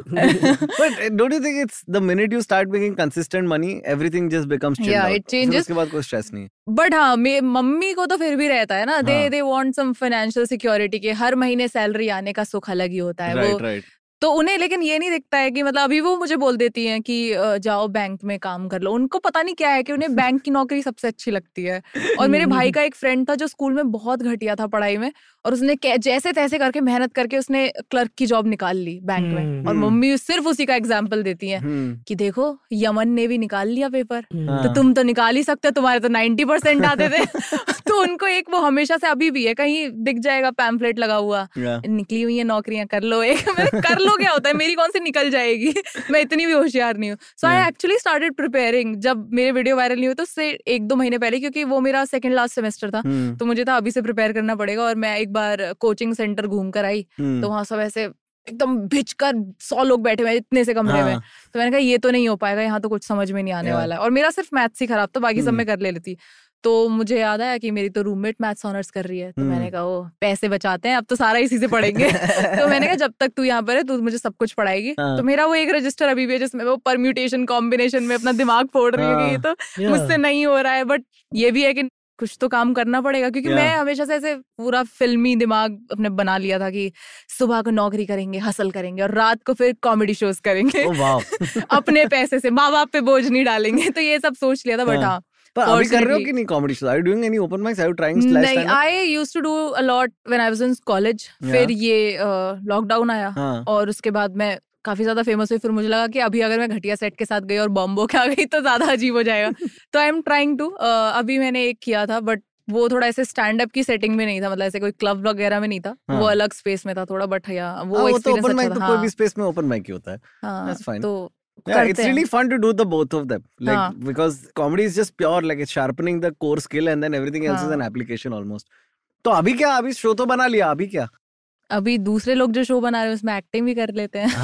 But don't you think it's the minute you start making consistent money, everything just becomes chilled Yeah, out. it changes. फिर उसके बाद कोई स्ट्रेस नहीं। बट हाँ, मे मम्मी को तो फिर भी रहता है ना, they they want some financial security, के हर महीने सैलरी आने का सुख अलग ही होता है। Right, वो right. तो उन्हें लेकिन ये नहीं दिखता है कि मतलब अभी वो मुझे बोल देती हैं कि अ, जाओ बैंक में काम कर लो। उनको पता नहीं क्या है कि उन्हें बैंक की नौकरी सबसे अच्छी लगती है। और मेरे भाई का एक फ्रेंड था जो स्कूल में बहुत घटिया था पढ़ाई में, और उसने कै- जैसे तैसे करके मेहनत करके उसने क्लर्क की जॉब निकाल ली बैंक में। और मम्मी सिर्फ उसी का एग्जाम्पल देती हैं हम्म, कि देखो यमन ने भी निकाल लिया पेपर, हाँ। तो तुम तो निकाल ही सकते हो, तुम्हारे तो नाइन्टी परसेंट आते थे। तो उनको एक वो हमेशा से अभी भी है, कहीं दिख जाएगा पैम्फलेट लगा हुआ, Yeah. निकली हुई है नौकरियां, कर लो एक। मैंने कर लो क्या होता है, मेरी कौन सी निकल जाएगी। मैं इतनी भी होशियार नहीं हूँ। So I actually started preparing जब मेरे वीडियो वायरल नहीं हुए, तो उससे एक दो महीने पहले, क्योंकि वो मेरा सेकंड लास्ट सेमेस्टर था, हम्म, तो मुझे था अभी से प्रिपेयर करना पड़ेगा। और मैं एक बार कोचिंग सेंटर घूम कर आई, हम्म, तो वहां सब ऐसे एकदम भिज कर सौ लोग बैठे हुए हैं इतने से कमरे में। हाँ। तो मैंने कहा ये तो नहीं हो पाएगा, यहाँ तो कुछ समझ में नहीं आने Yeah. वाला है। और मेरा सिर्फ मैथ्स ही खराब था, बाकी सब हम्म। मैं कर ले लेती। तो मुझे याद आया कि मेरी तो रूममेट मैथ्स ऑनर्स कर रही है, तो मैंने कहा वो पैसे बचाते हैं, अब तो सारा इसी से पढ़ेंगे। तो मैंने कहा जब तक तू यहाँ पर है तू मुझे सब कुछ पढ़ाएगी। हाँ। तो मेरा वो एक रजिस्टर अभी भी है जिसमें वो परम्यूटेशन कॉम्बिनेशन में अपना दिमाग फोड़ रही है कि ये तो Yeah. मुझसे नहीं हो रहा है। बट ये भी है कि कुछ तो काम करना पड़ेगा, क्योंकि Yeah. मैं हमेशा से ऐसे पूरा फिल्मी दिमाग अपने बना लिया था कि सुबह को नौकरी करेंगे, हसल करेंगे, और रात को फिर कॉमेडी शोज करेंगे। Oh, wow. अपने पैसे से, माँ बाप पे बोझ नहीं डालेंगे। तो ये सब सोच लिया था। बट हाँ। हाँ, पर अभी कर रहे हो Fortunately- कि नहीं comedy shows? Are you doing any open mics? Are you trying slash नहीं, stand up? I used to do a lot when I was in college. फिर ये लॉकडाउन आया, हाँ। और उसके बाद मैं काफी ज्यादा फेमस हुई। फिर मुझे लगा कि अभी अगर मैं घटिया सेट के साथ गई और बॉम्बो के आ गई तो ज्यादा अजीब हो जाएगा। तो आई एम ट्राइंग टू, अभी मैंने एक किया था, बट वो थोड़ा ऐसे स्टैंड अप की सेटिंग में नहीं था, मतलब ऐसे कोई क्लब वगैरह में नहीं था। हाँ। वो अलग स्पेस में था थोड़ा, बट या हाँ, वो वो तो एक्सपीरियंस ओपन अच्छा माइक था। तो कोई भी हाँ, स्पेस में ओपन माइक ही होता है। हाँ, That's fine. तो Yeah, it's करते हैं। really fun to do the both of them. Like हाँ. because comedy is just pure, like it's sharpening the core skill and then everything else is हाँ. an application almost. तो अभी क्या? अभी show तो बना लिया, अभी क्या? अभी दूसरे लोग जो शो बना रहे हैं उसमें एक्टिंग भी कर लेते हैं।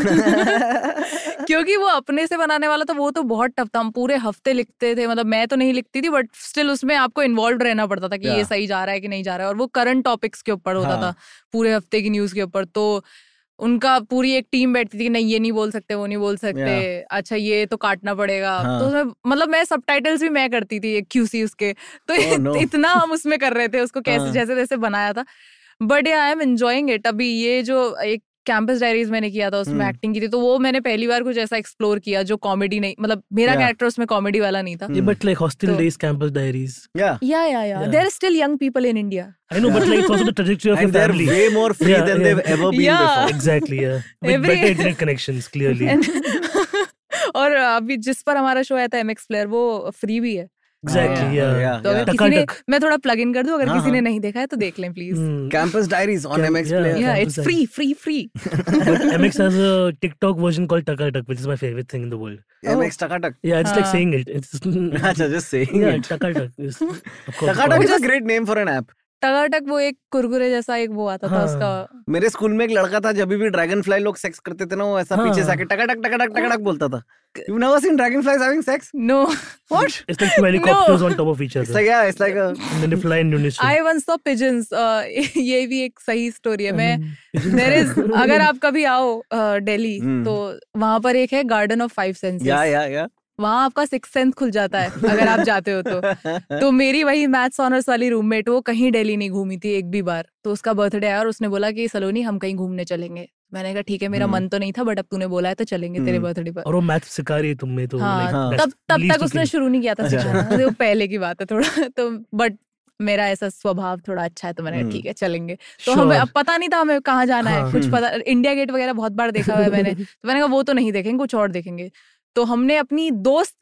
हाँ. क्योंकि वो अपने से बनाने वाला था, वो तो बहुत टफ था। हम पूरे हफ्ते लिखते थे, मतलब मैं तो नहीं लिखती थी, बट स्टिल उसमें आपको इन्वॉल्व रहना पड़ता था कि ये Yeah. सही जा रहा है कि नहीं जा रहा है। और वो करंट टॉपिक्स के ऊपर होता हाँ. था, पूरे हफ्ते की न्यूज के ऊपर। तो उनका पूरी एक टीम बैठती थी कि नहीं ये नहीं बोल सकते, वो नहीं बोल सकते, अच्छा ये तो काटना पड़ेगा। हाँ. तो उसमें मतलब मैं सबटाइटल्स भी मैं करती थी क्यूसी उसके। तो Oh, no. इतना हम उसमें कर रहे थे, उसको कैसे हाँ. जैसे तैसे बनाया था। But I am enjoying it. अभी ये जो एक कैंपस डायरीज मैंने किया था, उसमें हम्म. एक्टिंग की थी, तो वो मैंने पहली बार कुछ ऐसा एक्सप्लोर किया जो कॉमेडी नहीं, मतलब मेरा Yeah. कैरेक्टर उसमें कॉमेडी वाला नहीं था। Yeah, but like hostel तो- days, campus diaries. Yeah. या या या Yeah. There are still young people in India. I know, but like it's also the trajectory of your And they're family. way more free Yeah, than yeah. they've ever been Yeah. before. Exactly, yeah. With Every- better internet connections, clearly. और अभी जिस पर हमारा show आया था MX player, वो free भी है। Exactly, हाँ, yeah. yeah, तो अगर yeah. किसी ने, टकाटक. मैं थोड़ा प्लग इन कर दूं, अगर हाँ, किसी ने हाँ. नहीं देखा है तो देख लें please. Hmm. Campus Diaries on Camp- M X yeah. Player. या Campus it's free free free. But M X has a TikTok version called Takatak, which is my favorite thing in the world. M X Takatak. Yeah, it's like हाँ. saying it. It's Acha, just saying yeah, it. Takatak. Is, of course, Takatak is of a great name for an app. Takatak वो एक कुरकुरे जैसा एक वो आता था हाँ. उसका। मेरे स्कूल में एक लड़का था, जब भी ड्रैगन फ्लाई लोग सेक्स करते थे ना, वो ऐसा हाँ. पीछे से आके टकाटक टकाटक टकाटक बोलता था। You've never seen dragonflies having sex? No, What? It's like two helicopters on top of each It's other. like yeah, it's like a And then they fly in unison. I once saw pigeons. ये भी एक सही story है। मैं Um, there is, अगर आप कभी आओ दिल्ली, हम्म. तो वहां पर एक है garden of five senses. yeah yeah yeah. वहां आपका सिक्स सेंस खुल जाता है अगर आप जाते हो तो। तो मेरी वही मैथ्स ऑनर्स वाली रूममेट, वो कहीं दिल्ली नहीं घूमी थी एक भी बार। तो उसका बर्थडे आया और उसने बोला कि सलोनी हम कहीं घूमने चलेंगे। मैंने कहा ठीक है, मेरा हम्म. मन तो नहीं था, बट अब तूने बोला है तो चलेंगे तेरे हम्म. बर्थडे पर। और वो मैथ सिखा रही है तुम्हें तो हाँ, like, हाँ. that's तब तब least तक you उसने can- शुरू नहीं किया था अच्छा. सिखाना, वो पहले की बात है थोड़ा। तो बट मेरा ऐसा स्वभाव थोड़ा अच्छा है, तो मैंने कहा हम्म. ठीक है चलेंगे। तो हमें Sure. अब पता नहीं था हमें कहाँ जाना है, हाँ. कुछ पता, इंडिया गेट वगैरह बहुत बार देखा हुआ है मैंने। तो मैंने कहा वो तो नहीं देखेंगे, कुछ और देखेंगे। तो हमने अपनी दोस्त के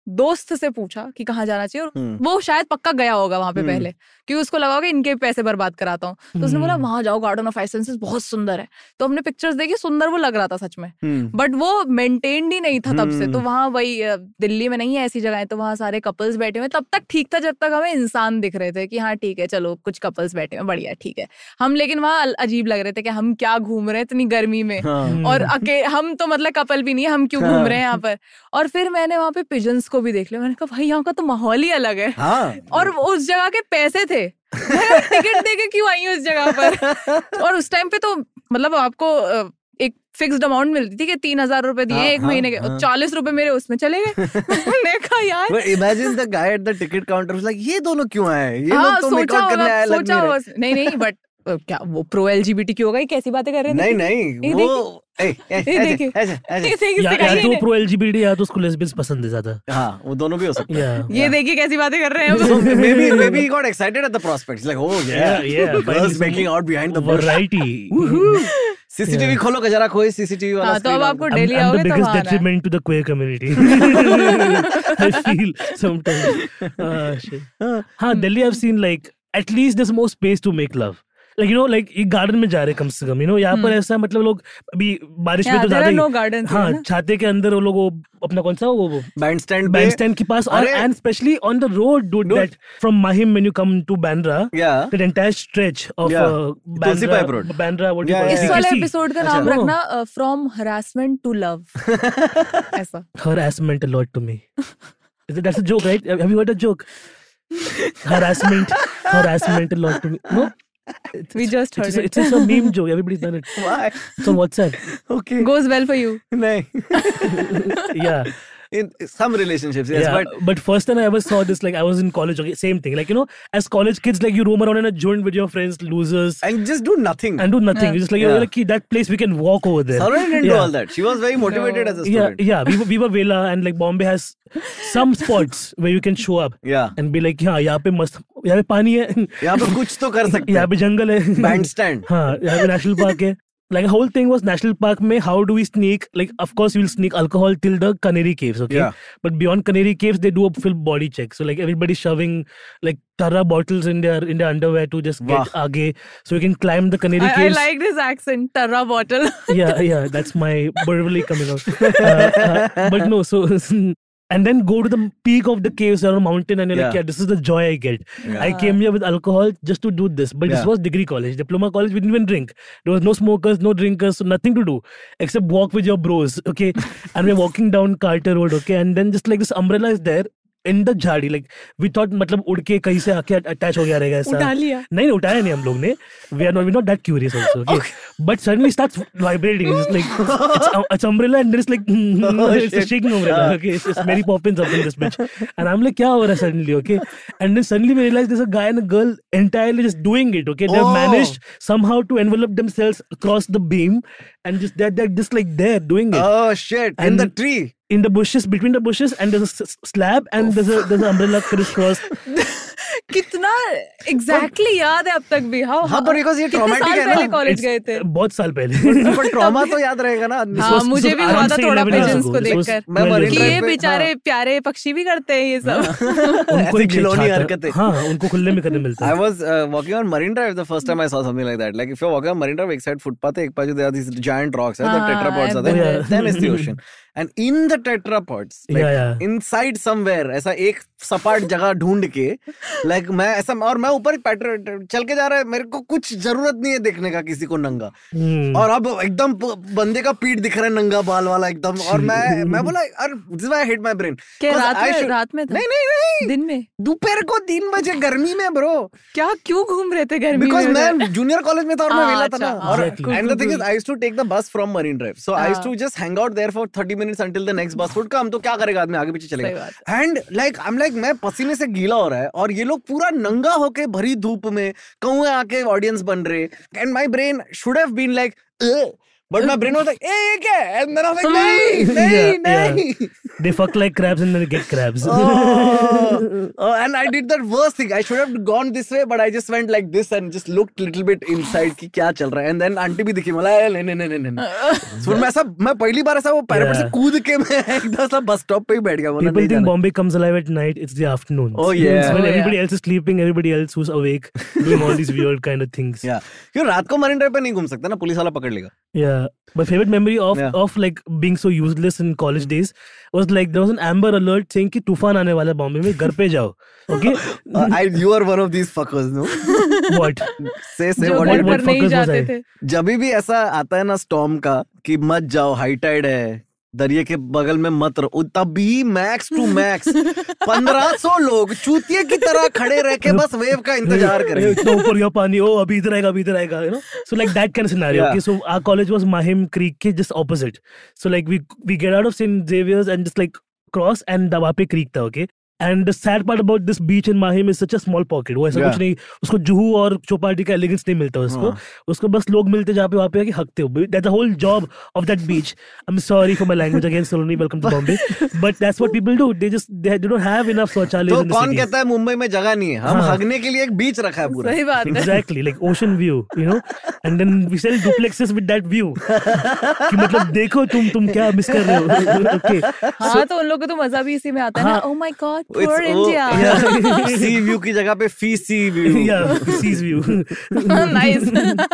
दोस्त से पूछा कि कहाँ जाना चाहिए, और हम्म। वो शायद पक्का गया होगा वहां पे हम्म। पहले, क्योंकि उसको लगा होगा इनके पैसे बर्बाद कराता हूँ, तो उसने बोला वहां जाओ, गार्डन ऑफ फाइव सेंसेस बहुत सुंदर है। तो हमने पिक्चर्स देखी, सुंदर वो लग रहा था सच में, हम्म। बट वो मेंटेन्ड ही नहीं था तब से। तो हम्म। वहां वही अ, दिल्ली में नहीं है ऐसी जगह, तो वहां सारे कपल्स बैठे हुए, तब तक ठीक था जब तक हमें इंसान दिख रहे थे कि हाँ ठीक है चलो कुछ कपल्स बैठे हुए, बढ़िया ठीक है। हम लेकिन वहां अल- अजीब लग रहे थे कि हम क्या घूम रहे हैं इतनी गर्मी में, हाँ। और अके हम तो मतलब कपल भी नहीं है, हम क्यों घूम रहे हैं यहाँ पर। और फिर मैंने वहां पे पिजन्स को भी देख लिया, मैंने कहा भाई यहाँ का तो माहौल ही अलग है, हाँ। और वो उस जगह के पैसे थे, मैं टिकट देके क्यों आई हूँ उस जगह पर। और उस टाइम पे तो मतलब आपको अ, एक फिक्स्ड अमाउंट मिलती थी कि तीन हजार रुपए दिए हाँ, एक हाँ, महीने के, हाँ। चालीस रुपए मेरे उसमें चले गए। मैंने कहा यार, But imagine the guy at the ticket counter was like, ये दोनों क्यों आए? ये हाँ लोग तो सोचा मेकआउट करने होगा, आए, लग सोचा नहीं होगा, रहे। नहीं नहीं बट क्या वो प्रो एलजीबीटी क्यों होगा, ये कैसी बातें कर रहे हैं? नहीं देखिए, नहीं ये वो ए, ए, ये ऐसे, देखिए। ऐसे, ऐसे। ये देखिए, या, या सिखाइए तो इन्हें। प्रो एलजीबीटी या तो उसको लेस्बियंस पसंद है ज्यादा। हाँ, वो दोनों भी हो सकते हैं। Yeah. ये देखिए कैसी बातें कर रहे हैं So हम। maybe maybe he got excited at the prospects. Like, oh yeah, Yeah, yeah, finally girls some making out behind the bush. Variety. CCTV खोलो कजरा कोई सीसीटीवी वाला हाँ, तो अब screen आपको on. I'm, daily I'm the आओगे तब biggest आना है। detriment to the queer community. I feel sometimes. Ah, shit. हाँ, Delhi I've seen like at least there's more space to make love. Like you know, like ये garden में जा रहे कम से कम, you know, यहाँ पर ऐसा मतलब लोग अभी बारिश में Yeah, तो there ज्यादा are ही no gardens हाँ here, ना? छाते के अंदर वो लोग वो अपना कौन सा वो वो Bandstand पे- बैंडस्टैंड के पास और अरे- and especially on the road dude, Dude. that from Mahim when you come to Bandra, Yeah. that entire stretch of Yeah. uh, Tulsi Bandra, Pipe Road. Bandra, what do you Yeah, call it? yeah, इस वाले B K C. Episode का अच्छा। नाम रखना from harassment to love, ऐसा। Harassment a lot to me. Is it, that's a joke, right? Have you heard a joke? Harassment, harassment a lot to me. No, it's, We just heard it's, a, it. it's just a meme joke. Everybody's done it. Why? It's on WhatsApp. Okay. Goes well for you. नहीं. Yeah. In some relationships, yes, yeah, but but first time I ever saw this, like I was in college. Okay, same thing. Like you know, as college kids, like you roam around in a joint with your friends, losers, and just do nothing. and do nothing. Yeah. You're just like Yeah. you're like "Ki, that place we can walk over there. Saroni didn't do Yeah. all that. She was very motivated No. as a Yeah, student. yeah. We were we were Vela, and like Bombay has some spots where you can show up Yeah. and be like, हाँ यहाँ पे मस्त, यहाँ पे पानी है, यहाँ पे कुछ तो कर सकते यहाँ हैं. पे जंगल है, Bandstand. हाँ यहाँ पे नेशनल पार्क है. Like the whole thing was national park में how do we sneak, like of course we'll sneak alcohol till the Canary Caves, okay, Yeah. but beyond Canary Caves they do a full body check, so like everybody shoving like Tara bottles in their in their underwear to just get Wow. आगे so you can climb the Canary I, I Caves. like this accent, Tara bottle. Yeah, yeah, that's my Burberry coming out. Uh, uh, but no, so and then go to the peak of the caves or a mountain, and you're like, Yeah. yeah, this is the joy I get. Yeah. I came here with alcohol just to do this, but this Yeah. was degree college, diploma college. We didn't even drink. There was no smokers, no drinkers, so nothing to do except walk with your bros. Okay, and we're walking down Carter Road. Okay, and then just like this umbrella is there. In the झाड़ी, like we thought मतलब उड़ के कहीं से आके attach हो गया रहेगा ऐसा. उठा लिया. नहीं उठाया नहीं हम लोग ने. We are not, we're not that curious also. Okay. But suddenly starts vibrating. It's like it's, it's umbrella and there's like Oh, it's a shit. shaking umbrella. Yeah. Okay, it's, it's Mary Poppins up in this bitch. And I'm like, क्या हो रहा है suddenly? Okay, and then suddenly we realize there's a guy and a girl entirely just doing it. Okay, they've Oh. managed somehow to envelop themselves across the beam and just they're, they're just like there doing it. Oh shit! In And- the tree. In the bushes, between the bushes, and there's a s- slab, and there's a there's an umbrella crisscross. कितना exactly याद है अब तक भी. हाँ हाँ, पर because ये कितने traumatic साल है ना. पहले कॉलेज It's- गए थे. बहुत साल पहले. पर ट्रॉमा तो याद रहेगा ना. This हाँ, was- this मुझे was भी हुआ आराम था से थोड़ा eleven years pigeons ago. को This was देखकर. मैं twelve Marine कि years ये Drive पे- बेचारे हाँ. प्यारे पक्षी भी करते हैं ये सब. उनको ऐसी एक खिलौनी छाता- हरकतें. हाँ, उनको खुले में करने मिलता I है. was uh, walking on Marine Drive the first time I saw something like that. Like if you're walking on Marine Drive, एक side footpath है, एक बाजू there are these giant rocks, right? The हाँ, tetrapods are I've there. been there. Then is the ocean. And in the tetrapods, like Yeah, yeah. inside somewhere, ऐसा एक सपाट जगह ढूंढ के, like मैं ऐसा और मैं ऊपर पैटर चल के जा रहा है, मेरे को कुछ जरूरत नहीं है देखने का किसी को नंगा. Hmm. और अब एकदम प- बंदे का पीठ दिख रहा है नंगा बाल वाला एकदम. और मैं मैं बोला यार this is why I hate my brain. क्या 'Cause रात I में should- रात में था? नहीं नहीं नहीं दिन में दोपहर को तीन बजे गर्मी में ब्रो. क्या क्यों घूम रहे थे गर्मी Because में? मैं junior college में था और मैं हाँ, वेला था ना. अच्छा, और exactly. and the thing is, I used to take the bus from Marine Drive. So I used to हाँ. just hang out there for thirty minutes until the next bus would come. तो क्या करेगा आदमी, आगे पीछे सही चलेगा. बात And like I'm like मैं पसीने से गीला हो रहा है और ये लोग पूरा नंगा होके भरी धूप में कौए आके ऑडियंस बन रहे. And my brain should have been like "Ugh." But my brain was like, hey, ये क्या है? And then I was like, नहीं, नहीं, Yeah, yeah. नहीं. They fuck like crabs and then they get crabs. Oh, oh, and I did that worst thing. I should have gone this way, but I just went like this and just looked little bit inside कि क्या चल रहा है. And then aunty भी दिखी, मला नहीं नहीं नहीं नहीं नहीं. So मैं ऐसा मैं पहली बार ऐसा वो पैरापेट से Yeah. कूद के मैं एकदम सा बस स्टॉप पे ही बैठ गया. बोला, People नहीं think जाना. Bombay comes alive at night. It's the afternoon. Oh, yeah. It's when Oh, everybody yeah. else is sleeping, everybody else who's awake, doing all these weird kind of things. Yeah. क्यों रात को marine drive पे नहीं घूम सकता ना, police वाला पकड़ लेगा. Yeah. My favorite memory of Yeah. of like being so useless in college days was like there was an Amber Alert saying कि तूफान आने वाला है बॉम्बे में, घर पे जाओ. Okay. Uh, I, you are one of these fuckers, no? What? Say say जो what घर you what पर नहीं fuckers was जाते I? थे. जब भी ऐसा आता है ना स्टॉर्म का कि मत जाओ, हाई टाइड है, दरिया के बगल में मत रहो, तभी मैक्स टू मैक्स पंद्रह सौ लोग चूतिए की तरह खड़े रह के बस वेव का इंतजार करेंगे. इतना ऊपर या पानी, oh अभी इधर आएगा, अभी इधर आएगा, you know. So like that kind of scenario. Yeah. Okay, so our college was Mahim Creek के just opposite. So like we we get out of Saint Xavier's and just like cross and वहाँ पे creek था, okay. And the sad part about this beach in Mahim is such a small pocket. वो ऐसा Yeah. कुछ नहीं, उसको जुहू और चौपाटी का एलिगेंस नहीं मिलता उसको. हाँ. उसको बस लोग मिलते जहाँ पे वहाँ पे आके हकते हो. That's the whole job of that beach. I'm sorry for my language again, Saloni. Welcome to Bombay. But that's what people do. They just they, they don't have enough शौचालय तो in the कौन city. कहता है मुंबई में जगह नहीं है? हम हाँ. हगने के लिए एक बीच रखा है पूरा. सही बात है. Exactly, like ocean view, you know, and then we sell duplexes with that view. कि मतलब देखो तुम तुम क्या मिस कर रहे हो. Okay. हाँ तो उन लोगों को तो मजा भी इसी में आता है ना. हाँ. Oh my God, It's- poor वो- India. सी व्यू की जगह पे फी sea view. Yeah, seas view. Nice.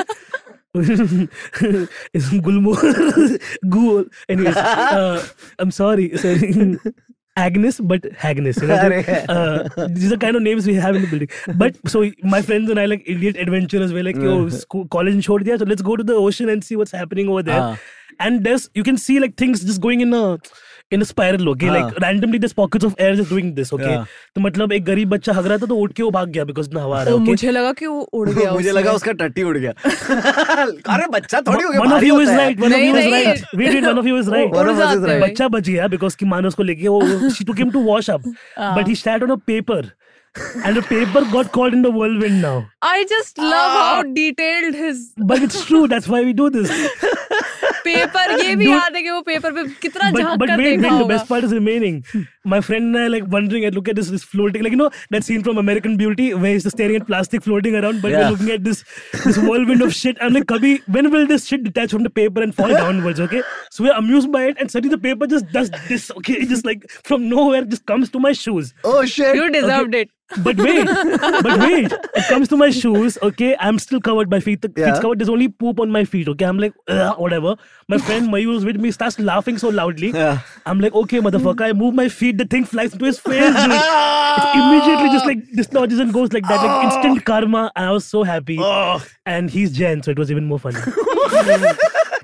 It's Gulmo. Ghoul. Anyways, uh, I'm sorry. sorry. Agnes, but Agnes. You know, अरे. uh, these are kind of names we have in the building. But so my friends and I, like idiot adventurers, we're like, yo, school, college छोड़ दिया, so let's go to the ocean and see what's happening over there. हाँ. And there's you can see like things just going in a in a spiral. Okay, हाँ. like randomly there's pockets of air just doing this. Okay, Yeah. तो मतलब एक गरीब बच्चा हग रहा था तो उठ के वो भाग गया because इतना हवा आ रहा तो है. Okay. मुझे लगा कि वो उड़ गया. मुझे उसमें. लगा उसका टट्टी उड़ गया. अरे बच्चा थोड़ी हो गया. One of भारी you is होता है. right. One of नहीं, you is नहीं. right. Wait, wait. One of you is right. One उड़ of us is जाते right. हैं. बच्चा बच गया because की माँ ने उसको लेके वो she took him to wash up, but he sat on a paper, and the paper got caught in the whirlwind now. I just love how detailed his But it's true. That's why we do this. Paper ये भी Dude. याद है कि वो paper पे कितना But झांक but कर wait, देखा wait. The होगा. best part is remaining. My friend and I like wondering at look at this this floating, like you know that scene from American Beauty where he's just staring at plastic floating around, but Yeah. we're looking at this this whirlwind of shit. I'm like, Kabhi, when will this shit detach from the paper and fall downwards? Okay, so we're amused by it, and suddenly the paper just does this. Okay, it just like from nowhere just comes to my shoes. Oh shit. You deserved it. But wait, but wait, it comes to my shoes. Okay, I'm still covered. My feet, the Yeah. feet's covered. There's only poop on my feet. Okay, I'm like, "Ugh," whatever. My friend Mayur is with me, starts laughing so loudly. Yeah. I'm like, okay, motherfucker. I move my feet, the thing flies into his face. Dude. It immediately just like dislodges and goes like that, like instant karma. And I was so happy. Oh. And he's Jen, so it was even more funny.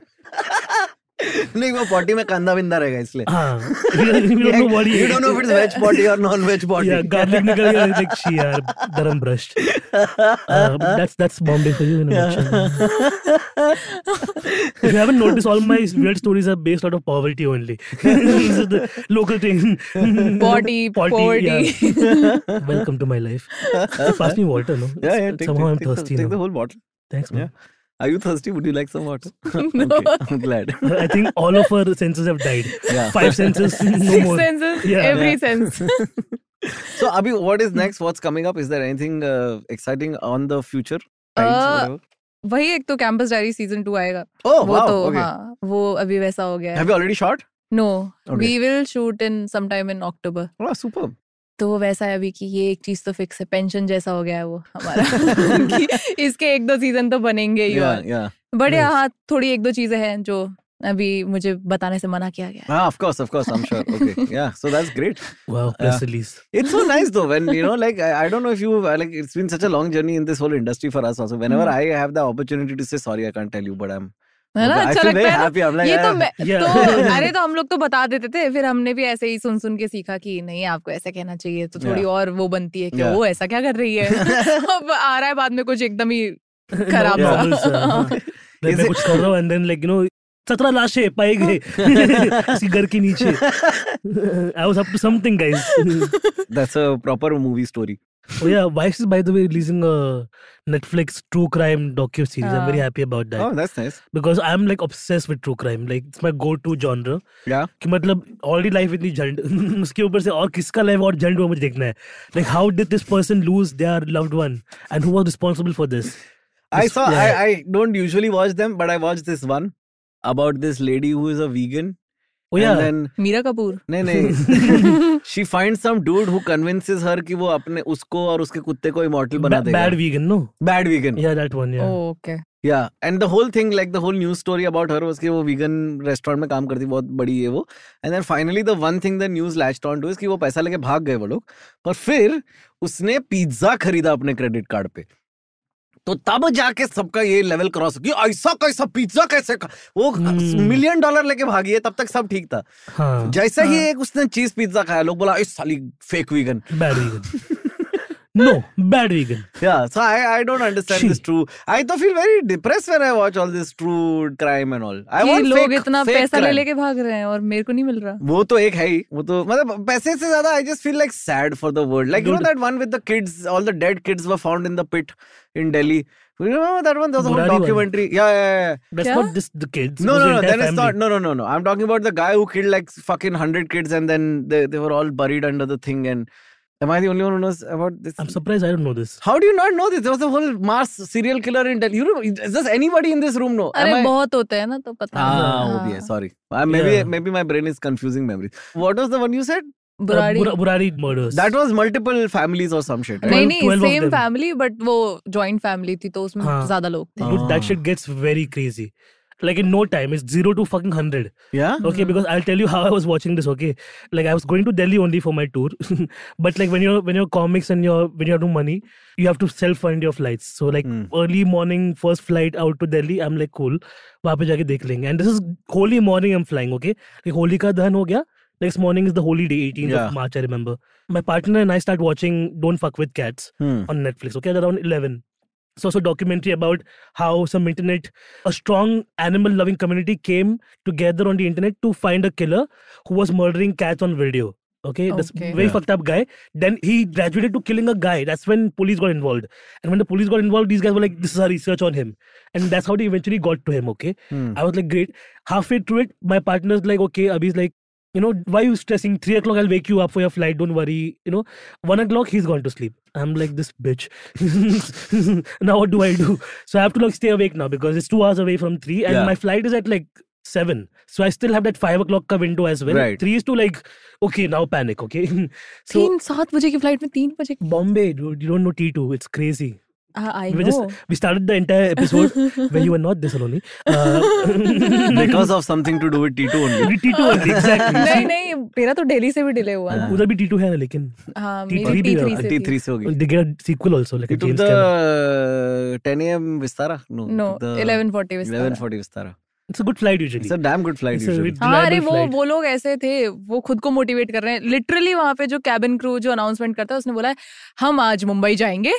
नहीं वो potty में कंधा बिंदा रहेगा इसलिए. हाँ, we don't we don't know what he You don't know if it's veg potty or non-veg potty. Yeah, garlic निकल गया like she यार dharam brushed. Uh, that's that's Bombay for you in a nutshell. If you haven't noticed, all my weird stories are based out of poverty only. This is the local thing. Potty, poverty. yeah. Welcome to my life. Pass me water, no? Yeah, yeah. Take, Somehow take, I'm take, thirsty take now. the whole bottle. Thanks, man. Yeah. Are you thirsty? Would you like some water? No. Okay, I'm glad. I think all of our senses have died. Yeah. Five senses, no Six more. senses, Yeah. every Yeah. sense. So, Abhi, what is next? What's coming up? Is there anything uh, exciting on the future? Tides, Uh, whatever? वही एक तो campus diary season two आएगा. Oh, वो wow. तो Okay. हाँ वो अभी वैसा हो गया है. Have you already shot? No, Okay. we will shoot in sometime in October. Oh, superb. तो वो वैसा है अभी कि ये एक चीज तो फिक्स है, पेंशन जैसा हो गया है वो हमारा कि इसके एक दो सीजन तो बनेंगे ही. Yeah, और yeah. But Nice. हाँ थोड़ी एक दो चीजें हैं जो अभी मुझे बताने से मना किया गया है. Ah, of course, of course. I'm sure. Okay. Yeah. So that's great. Wow, press Yeah. release. It's so nice though when you know, like I, I don't know if you uh, like. It's been such a long journey in this whole industry for us also. Whenever I have the opportunity to say sorry, I can't tell you, but I'm. है ना, I अच्छा feel लगता very है ना? happy. I'm like, ये तो yeah. मैं Yeah. तो अरे तो हम लोग तो बता देते थे, फिर हमने भी ऐसे ही सुन सुन के सीखा कि नहीं आपको ऐसा कहना चाहिए, तो थोड़ी Yeah. और वो बनती है कि Yeah. वो ऐसा क्या कर रही है. अब आ रहा है बाद में कुछ एकदम ही खराब Yeah. सा. Normal सा, हाँ. Like, Is मैं it- कुछ कर रहा हूँ and then like you know सत्रह लाशें पाए गए इसी घर के नीचे. I was up to something, guys. That's a proper movie story. Oh yeah, Vice is by the way releasing a Netflix true crime docu series. I'm very Ah. happy about that Oh, that's nice. because I'm like obsessed with true crime. Like it's my go-to genre. Yeah. कि मतलब already life इतनी झंड उसके ऊपर से और किसका life और झंड हुआ मुझे देखना है. Like how did this person lose their loved one and who was responsible for this? I This- saw. yeah. I, I don't usually watch them, but I watched this one about this lady who is a vegan. Oh yeah. And then Meera Kapoor. नहीं नहीं she finds some dude who convinces her कि वो अपने उसको और उसके कुत्ते को immortal बना Ba- देगा. bad vegan, no? Bad vegan. Yeah, that one. Yeah. Oh, okay. Yeah, and the whole thing, like the whole news story about her was कि वो vegan restaurant में काम करती, बहुत बड़ी है वो. And then finally the one thing the news latched on to is कि वो पैसा लेके भाग गए वो लोग. पर फिर उसने पिज्जा खरीदा अपने क्रेडिट कार्ड पे. तो तब जाके सबका ये लेवल क्रॉस हो गया. ऐसा कैसा पिज्जा कैसे खा- वो मिलियन डॉलर लेके भागी है. तब तक सब ठीक था. हाँ. जैसा ही एक उसने चीज पिज्जा खाया, लोग बोला इस साली fake vegan. Bad vegan. No, bad vegan. Yeah, so I I don't understand She- this true. I तो feel very depressed when I watch all this true crime and all. I कि want लोग fake, इतना fake पैसा ले crime. लेके भाग रहे हैं और मेरे को नहीं मिल रहा. वो तो एक है ही. वो तो मतलब पैसे से ज्यादा I just feel like sad for the world. Like you know Dude. that one with the kids, all the dead kids were found in the pit in Delhi. You remember that one? There was a whole Murari one. documentary. Yeah, yeah, yeah. That's क्या? not just the kids. No, it was no, the no. entire Then it's family. not. No, no, no, no. I'm talking about the guy who killed like fucking hundred kids and then they they were all buried under the thing. And am I the only one who knows about this? I'm surprised I don't know this. How do you not know this? There was a whole mass serial killer in Delhi. You know, does anybody in this room know? Am अरे I- बहुत होते हैं ना तो पता Ah, नहीं. वो भी है. Sorry. Uh, maybe Yeah. maybe my brain is confusing memories. What was the one you said? Burari. Uh, Bura- Burari murders. That was multiple families or some shit. Right? नहीं twelve- नहीं twelve of same them. Family but वो joint family थी तो उसमें हाँ. ज्यादा लोग थे. Dude, that Ah. shit gets very crazy. Like in no time, it's zero to fucking hundred. Yeah. Okay, because I'll tell you how I was watching this. Okay, like I was going to Delhi only for my tour, but like when you're when you're comics and you're when you have no money, you have to self fund your flights. So like Hmm. early morning, first flight out to Delhi, I'm like cool. वहाँ पे जाके देख लेंगे. And this is holy morning I'm flying. Okay, like Holi का दहन हो गया. Next morning is the holy day, eighteenth Yeah. of March. I remember my partner and I start watching Don't Fuck with Cats Hmm. on Netflix. Okay, at around eleven. So, so documentary about how some internet, a strong animal-loving community came together on the internet to find a killer who was murdering cats on video. Okay, that's Okay. very Yeah. fucked up guy. Then he graduated to killing a guy. That's when police got involved. And when the police got involved, these guys were like, "This is our research on him," and that's how they eventually got to him. Okay, Hmm. I was like, "Great." Halfway through it, my partner's like, "Okay," Abhi's like, you know, why are you stressing? Three o'clock, I'll wake you up for your flight. Don't worry. You know, one o'clock, he's gone to sleep. I'm like, this bitch. Now what do I do? So I have to like stay awake now because it's two hours away from three, and Yeah. my flight is at like seven. So I still have that five o'clock ka window as well. Right. Three is to like, okay, now panic. Okay. So तीन सात बजे की flight में तीन बजे. Bombay, dude, you don't know T two. It's crazy. I We know. just we started the entire episode when you were not this alone. Uh, Because of something to do with T two only. T two only, exactly. नहीं नहीं मेरा तो दिल्ली से भी delay हुआ ना. उधर भी T two है ना लेकिन हाँ T मेरी three टी भी थ्री से T थी. three से होगी. they get a sequel also like You a took James the Cameron. uh, ten a m Vistara? No. you No, took the eleven forty Vistara. eleven forty Vistara. It's a good flight usually. It's a damn good flight It's a usually. bit- हाँ अरे reliable वो flight. वो लोग ऐसे थे वो खुद को मोटिवेट कर रहे हैं लिटरली वहां पे जो कैबिन क्रू जो अनाउंसमेंट करता है उसने बोला है हम आज मुंबई जाएंगे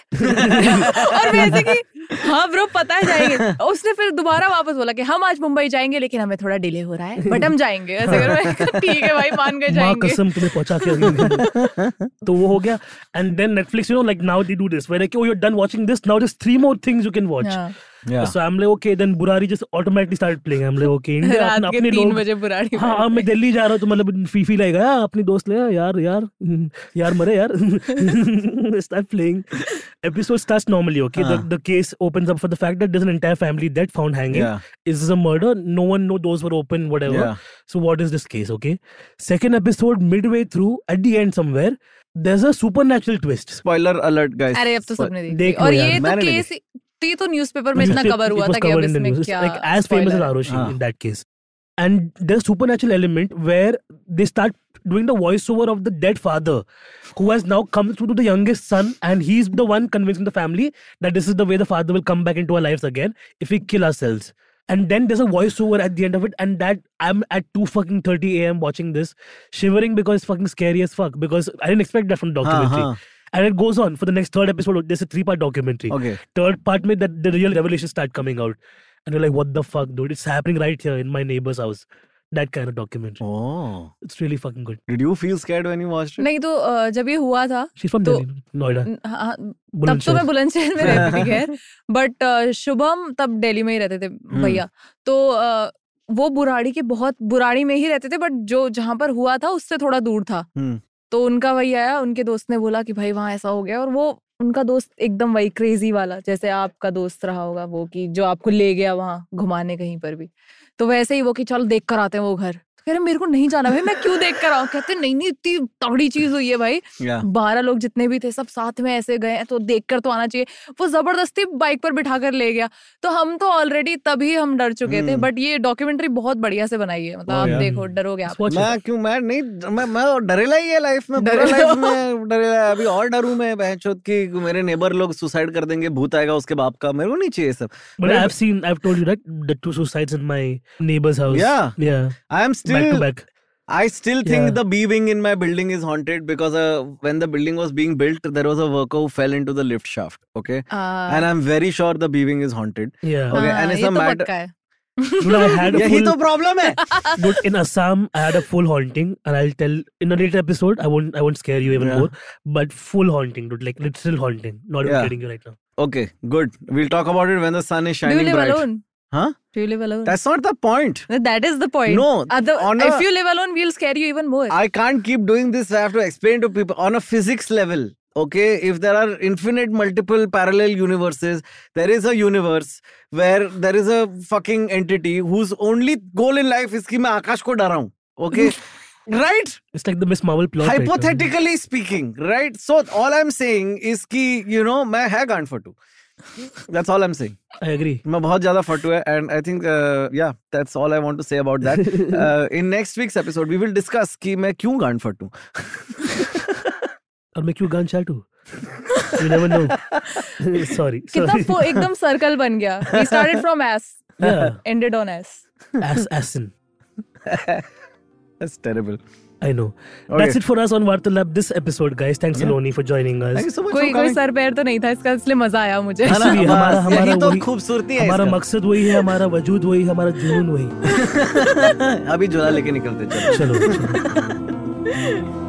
और मैं ऐसे कि हाँ ब्रो पता है जाएंगे. उसने फिर दोबारा वापस बोला कि हम आज मुंबई जाएंगे लेकिन हमें थोड़ा डिले हो रहा है बट हम जाएंगे. ऐसे कर मैं कहा, ठीक है भाई मान गए माँ जाएंगे. कसम तुम्हें पहुंचा के आएंगे. तो वो हो गया. And then Netflix, you know, like now they do this where like, oh, you're done watching this, now there's three more things you can watch. हाँ. Yeah. So I'm like, okay, then Burari just automatically started playing. I'm like, okay, India रात अपने के अपने तीन लोग. बजे बुराड़ी हाँ अब मैं दिल्ली जा रहा हूँ तो मतलब फीफी लगेगा यार अपनी दोस्त ले आ, यार यार यार मरे यार. Start playing. Episode starts normally. Okay, the, हाँ. the case opens up for the fact that there's an entire family dead found hanging. Yeah. Is this a murder? No one know those were open, whatever. Yeah. So what is this case? Okay. Second episode, midway through, at the end somewhere, there's a supernatural twist. Spoiler alert, guys. अरे अब तो सबने देख देख लिया. लो और यार, ये तो मैंने नहीं केस ये तो न्यूज़पेपर में इतना कवर हुआ It was था कि अब covered in the इसमें news. It's क्या like as famous as spoiler है. Arushi हाँ. in that case. And there's supernatural element where they start doing the voiceover of the dead father, who has now come through to the youngest son, and he's the one convincing the family that this is the way the father will come back into our lives again if we kill ourselves. And then there's a voiceover at the end of it, and that I'm at two fucking thirty a m watching this, shivering because it's fucking scary as fuck. Because I didn't expect that from the documentary. हाँ. And it goes on for the next third episode. There's a three-part documentary. Okay. Third part में that the real revelations start coming out, and you're like, what the fuck, dude? It's happening right here in my neighbor's house. That kind of documentary. Oh. It's really fucking good. Did you feel scared when you watched it? नहीं तो अ, जब ये हुआ था She's from तो- Delhi, Noida. न- हाँ, तब तो बुलंदशहर. मैं बुलंदशहर में रहती थी खैर, बट शुभम तब दिल्ली में ही रहते थे भैया। तो अ, वो बुराड़ी के बहुत बुराड़ी में ही रहते थे, बट जो जहाँ पर हुआ था उससे थोड़ा दूर था। हम्म। तो उनका वही आया, उनके दोस्त ने बोला कि भाई वहाँ ऐसा हो गया, और वो उनका दोस्त एकदम वही क्रेजी वाला, जैसे आपका दोस्त रहा होगा वो, कि जो आपको ले गया वहाँ घुमाने कहीं पर भी, तो वैसे ही वो कि चल देख कर आते हैं वो घर। तो कह रहे मेरे को नहीं जाना भाई, मैं क्यों देख कर आऊँ? कहते नहीं नहीं इतनी तगड़ी चीज हुई है भाई, Yeah. बारह लोग जितने भी थे सब साथ में ऐसे गए, तो देख कर तो आना चाहिए। वो जबरदस्ती बाइक पर बिठा कर ले गया, तो हम तो ऑलरेडी तभी हम डर चुके थे, हम्म। बट ये डॉक्यूमेंट्री बहुत बढ़िया से बनाई है, मतलब Oh, आप yeah. देखो डरोगे आप। Watch मैं it. क्यों मैं नहीं मैं मैं डरेला ही है लाइफ में, पूरा डरेला लाइफ हो। में डरेला है। अभी और डरूं मैं बहनचोद की मेरे नेबर लोग सुसाइड कर देंगे, भूत आएगा उसके बाप का, मेरे को नहीं चाहिए सब। But I've seen, I've told you, right? The two suicides in my neighbor's house. Yeah. Yeah. I am Back to still back. I still think Yeah. the B wing in my building is haunted because uh, when the building was being built, there was a worker who fell into the lift shaft. Okay, uh, and I'm very sure the B wing is haunted. Yeah. Okay, हाँ, and it's ये a तो matter- पक्का है। Dude, I had a यही full, तो problem है. dude, in Assam, I had a full haunting, and I'll tell in a later episode. I won't, I won't scare you even Yeah. more. But full haunting, dude, like literal haunting. Not even Yeah. kidding you right now. Okay, good. We'll talk about it when the sun is Do you shining live bright. alone? Huh? Do you live alone? That's not the point. That is the point. No, Other, on if a- you live alone, we'll scare you even more. I can't keep doing this. I have to explain to people on a physics level. Okay, if there are infinite multiple parallel universes, there is a universe where there is a fucking entity whose only goal in life is कि मैं आकाश को डराऊं. Okay, right? It's like the Miss Marvel plot. right now. Hypothetically speaking, right? So all I'm saying is कि you know मैं है गांड फटू. That's all I'm saying. I agree. मैं बहुत ज्यादा फटू है, and I think uh, yeah, that's all I want to say about that. Uh, in next week's episode, we will discuss कि मैं क्यों गांड फटू. I'll make you gun child too. You never know. Sorry. कितना Sorry. फो- एकदम circle बन गया. We started from ass, Yeah. ended on ass. Ass, assin. That's terrible. I know. Okay. That's it for us on Vartalab this episode, guys. Thanks, Yeah. Saloni, for joining us. Thank you so much कोई for कोई coming. सर पैर तो नहीं था इसका, इसलिए मजा आया मुझे. है ना? इसलिए हमारा- बस हमारा यही तो वही- खूबसूरती है हमारा इसका. मकसद वही है, हमारा वजूद वही, हमारा जुनून वही. अभी झोला लेके निकलते चलो. चलो, चलो.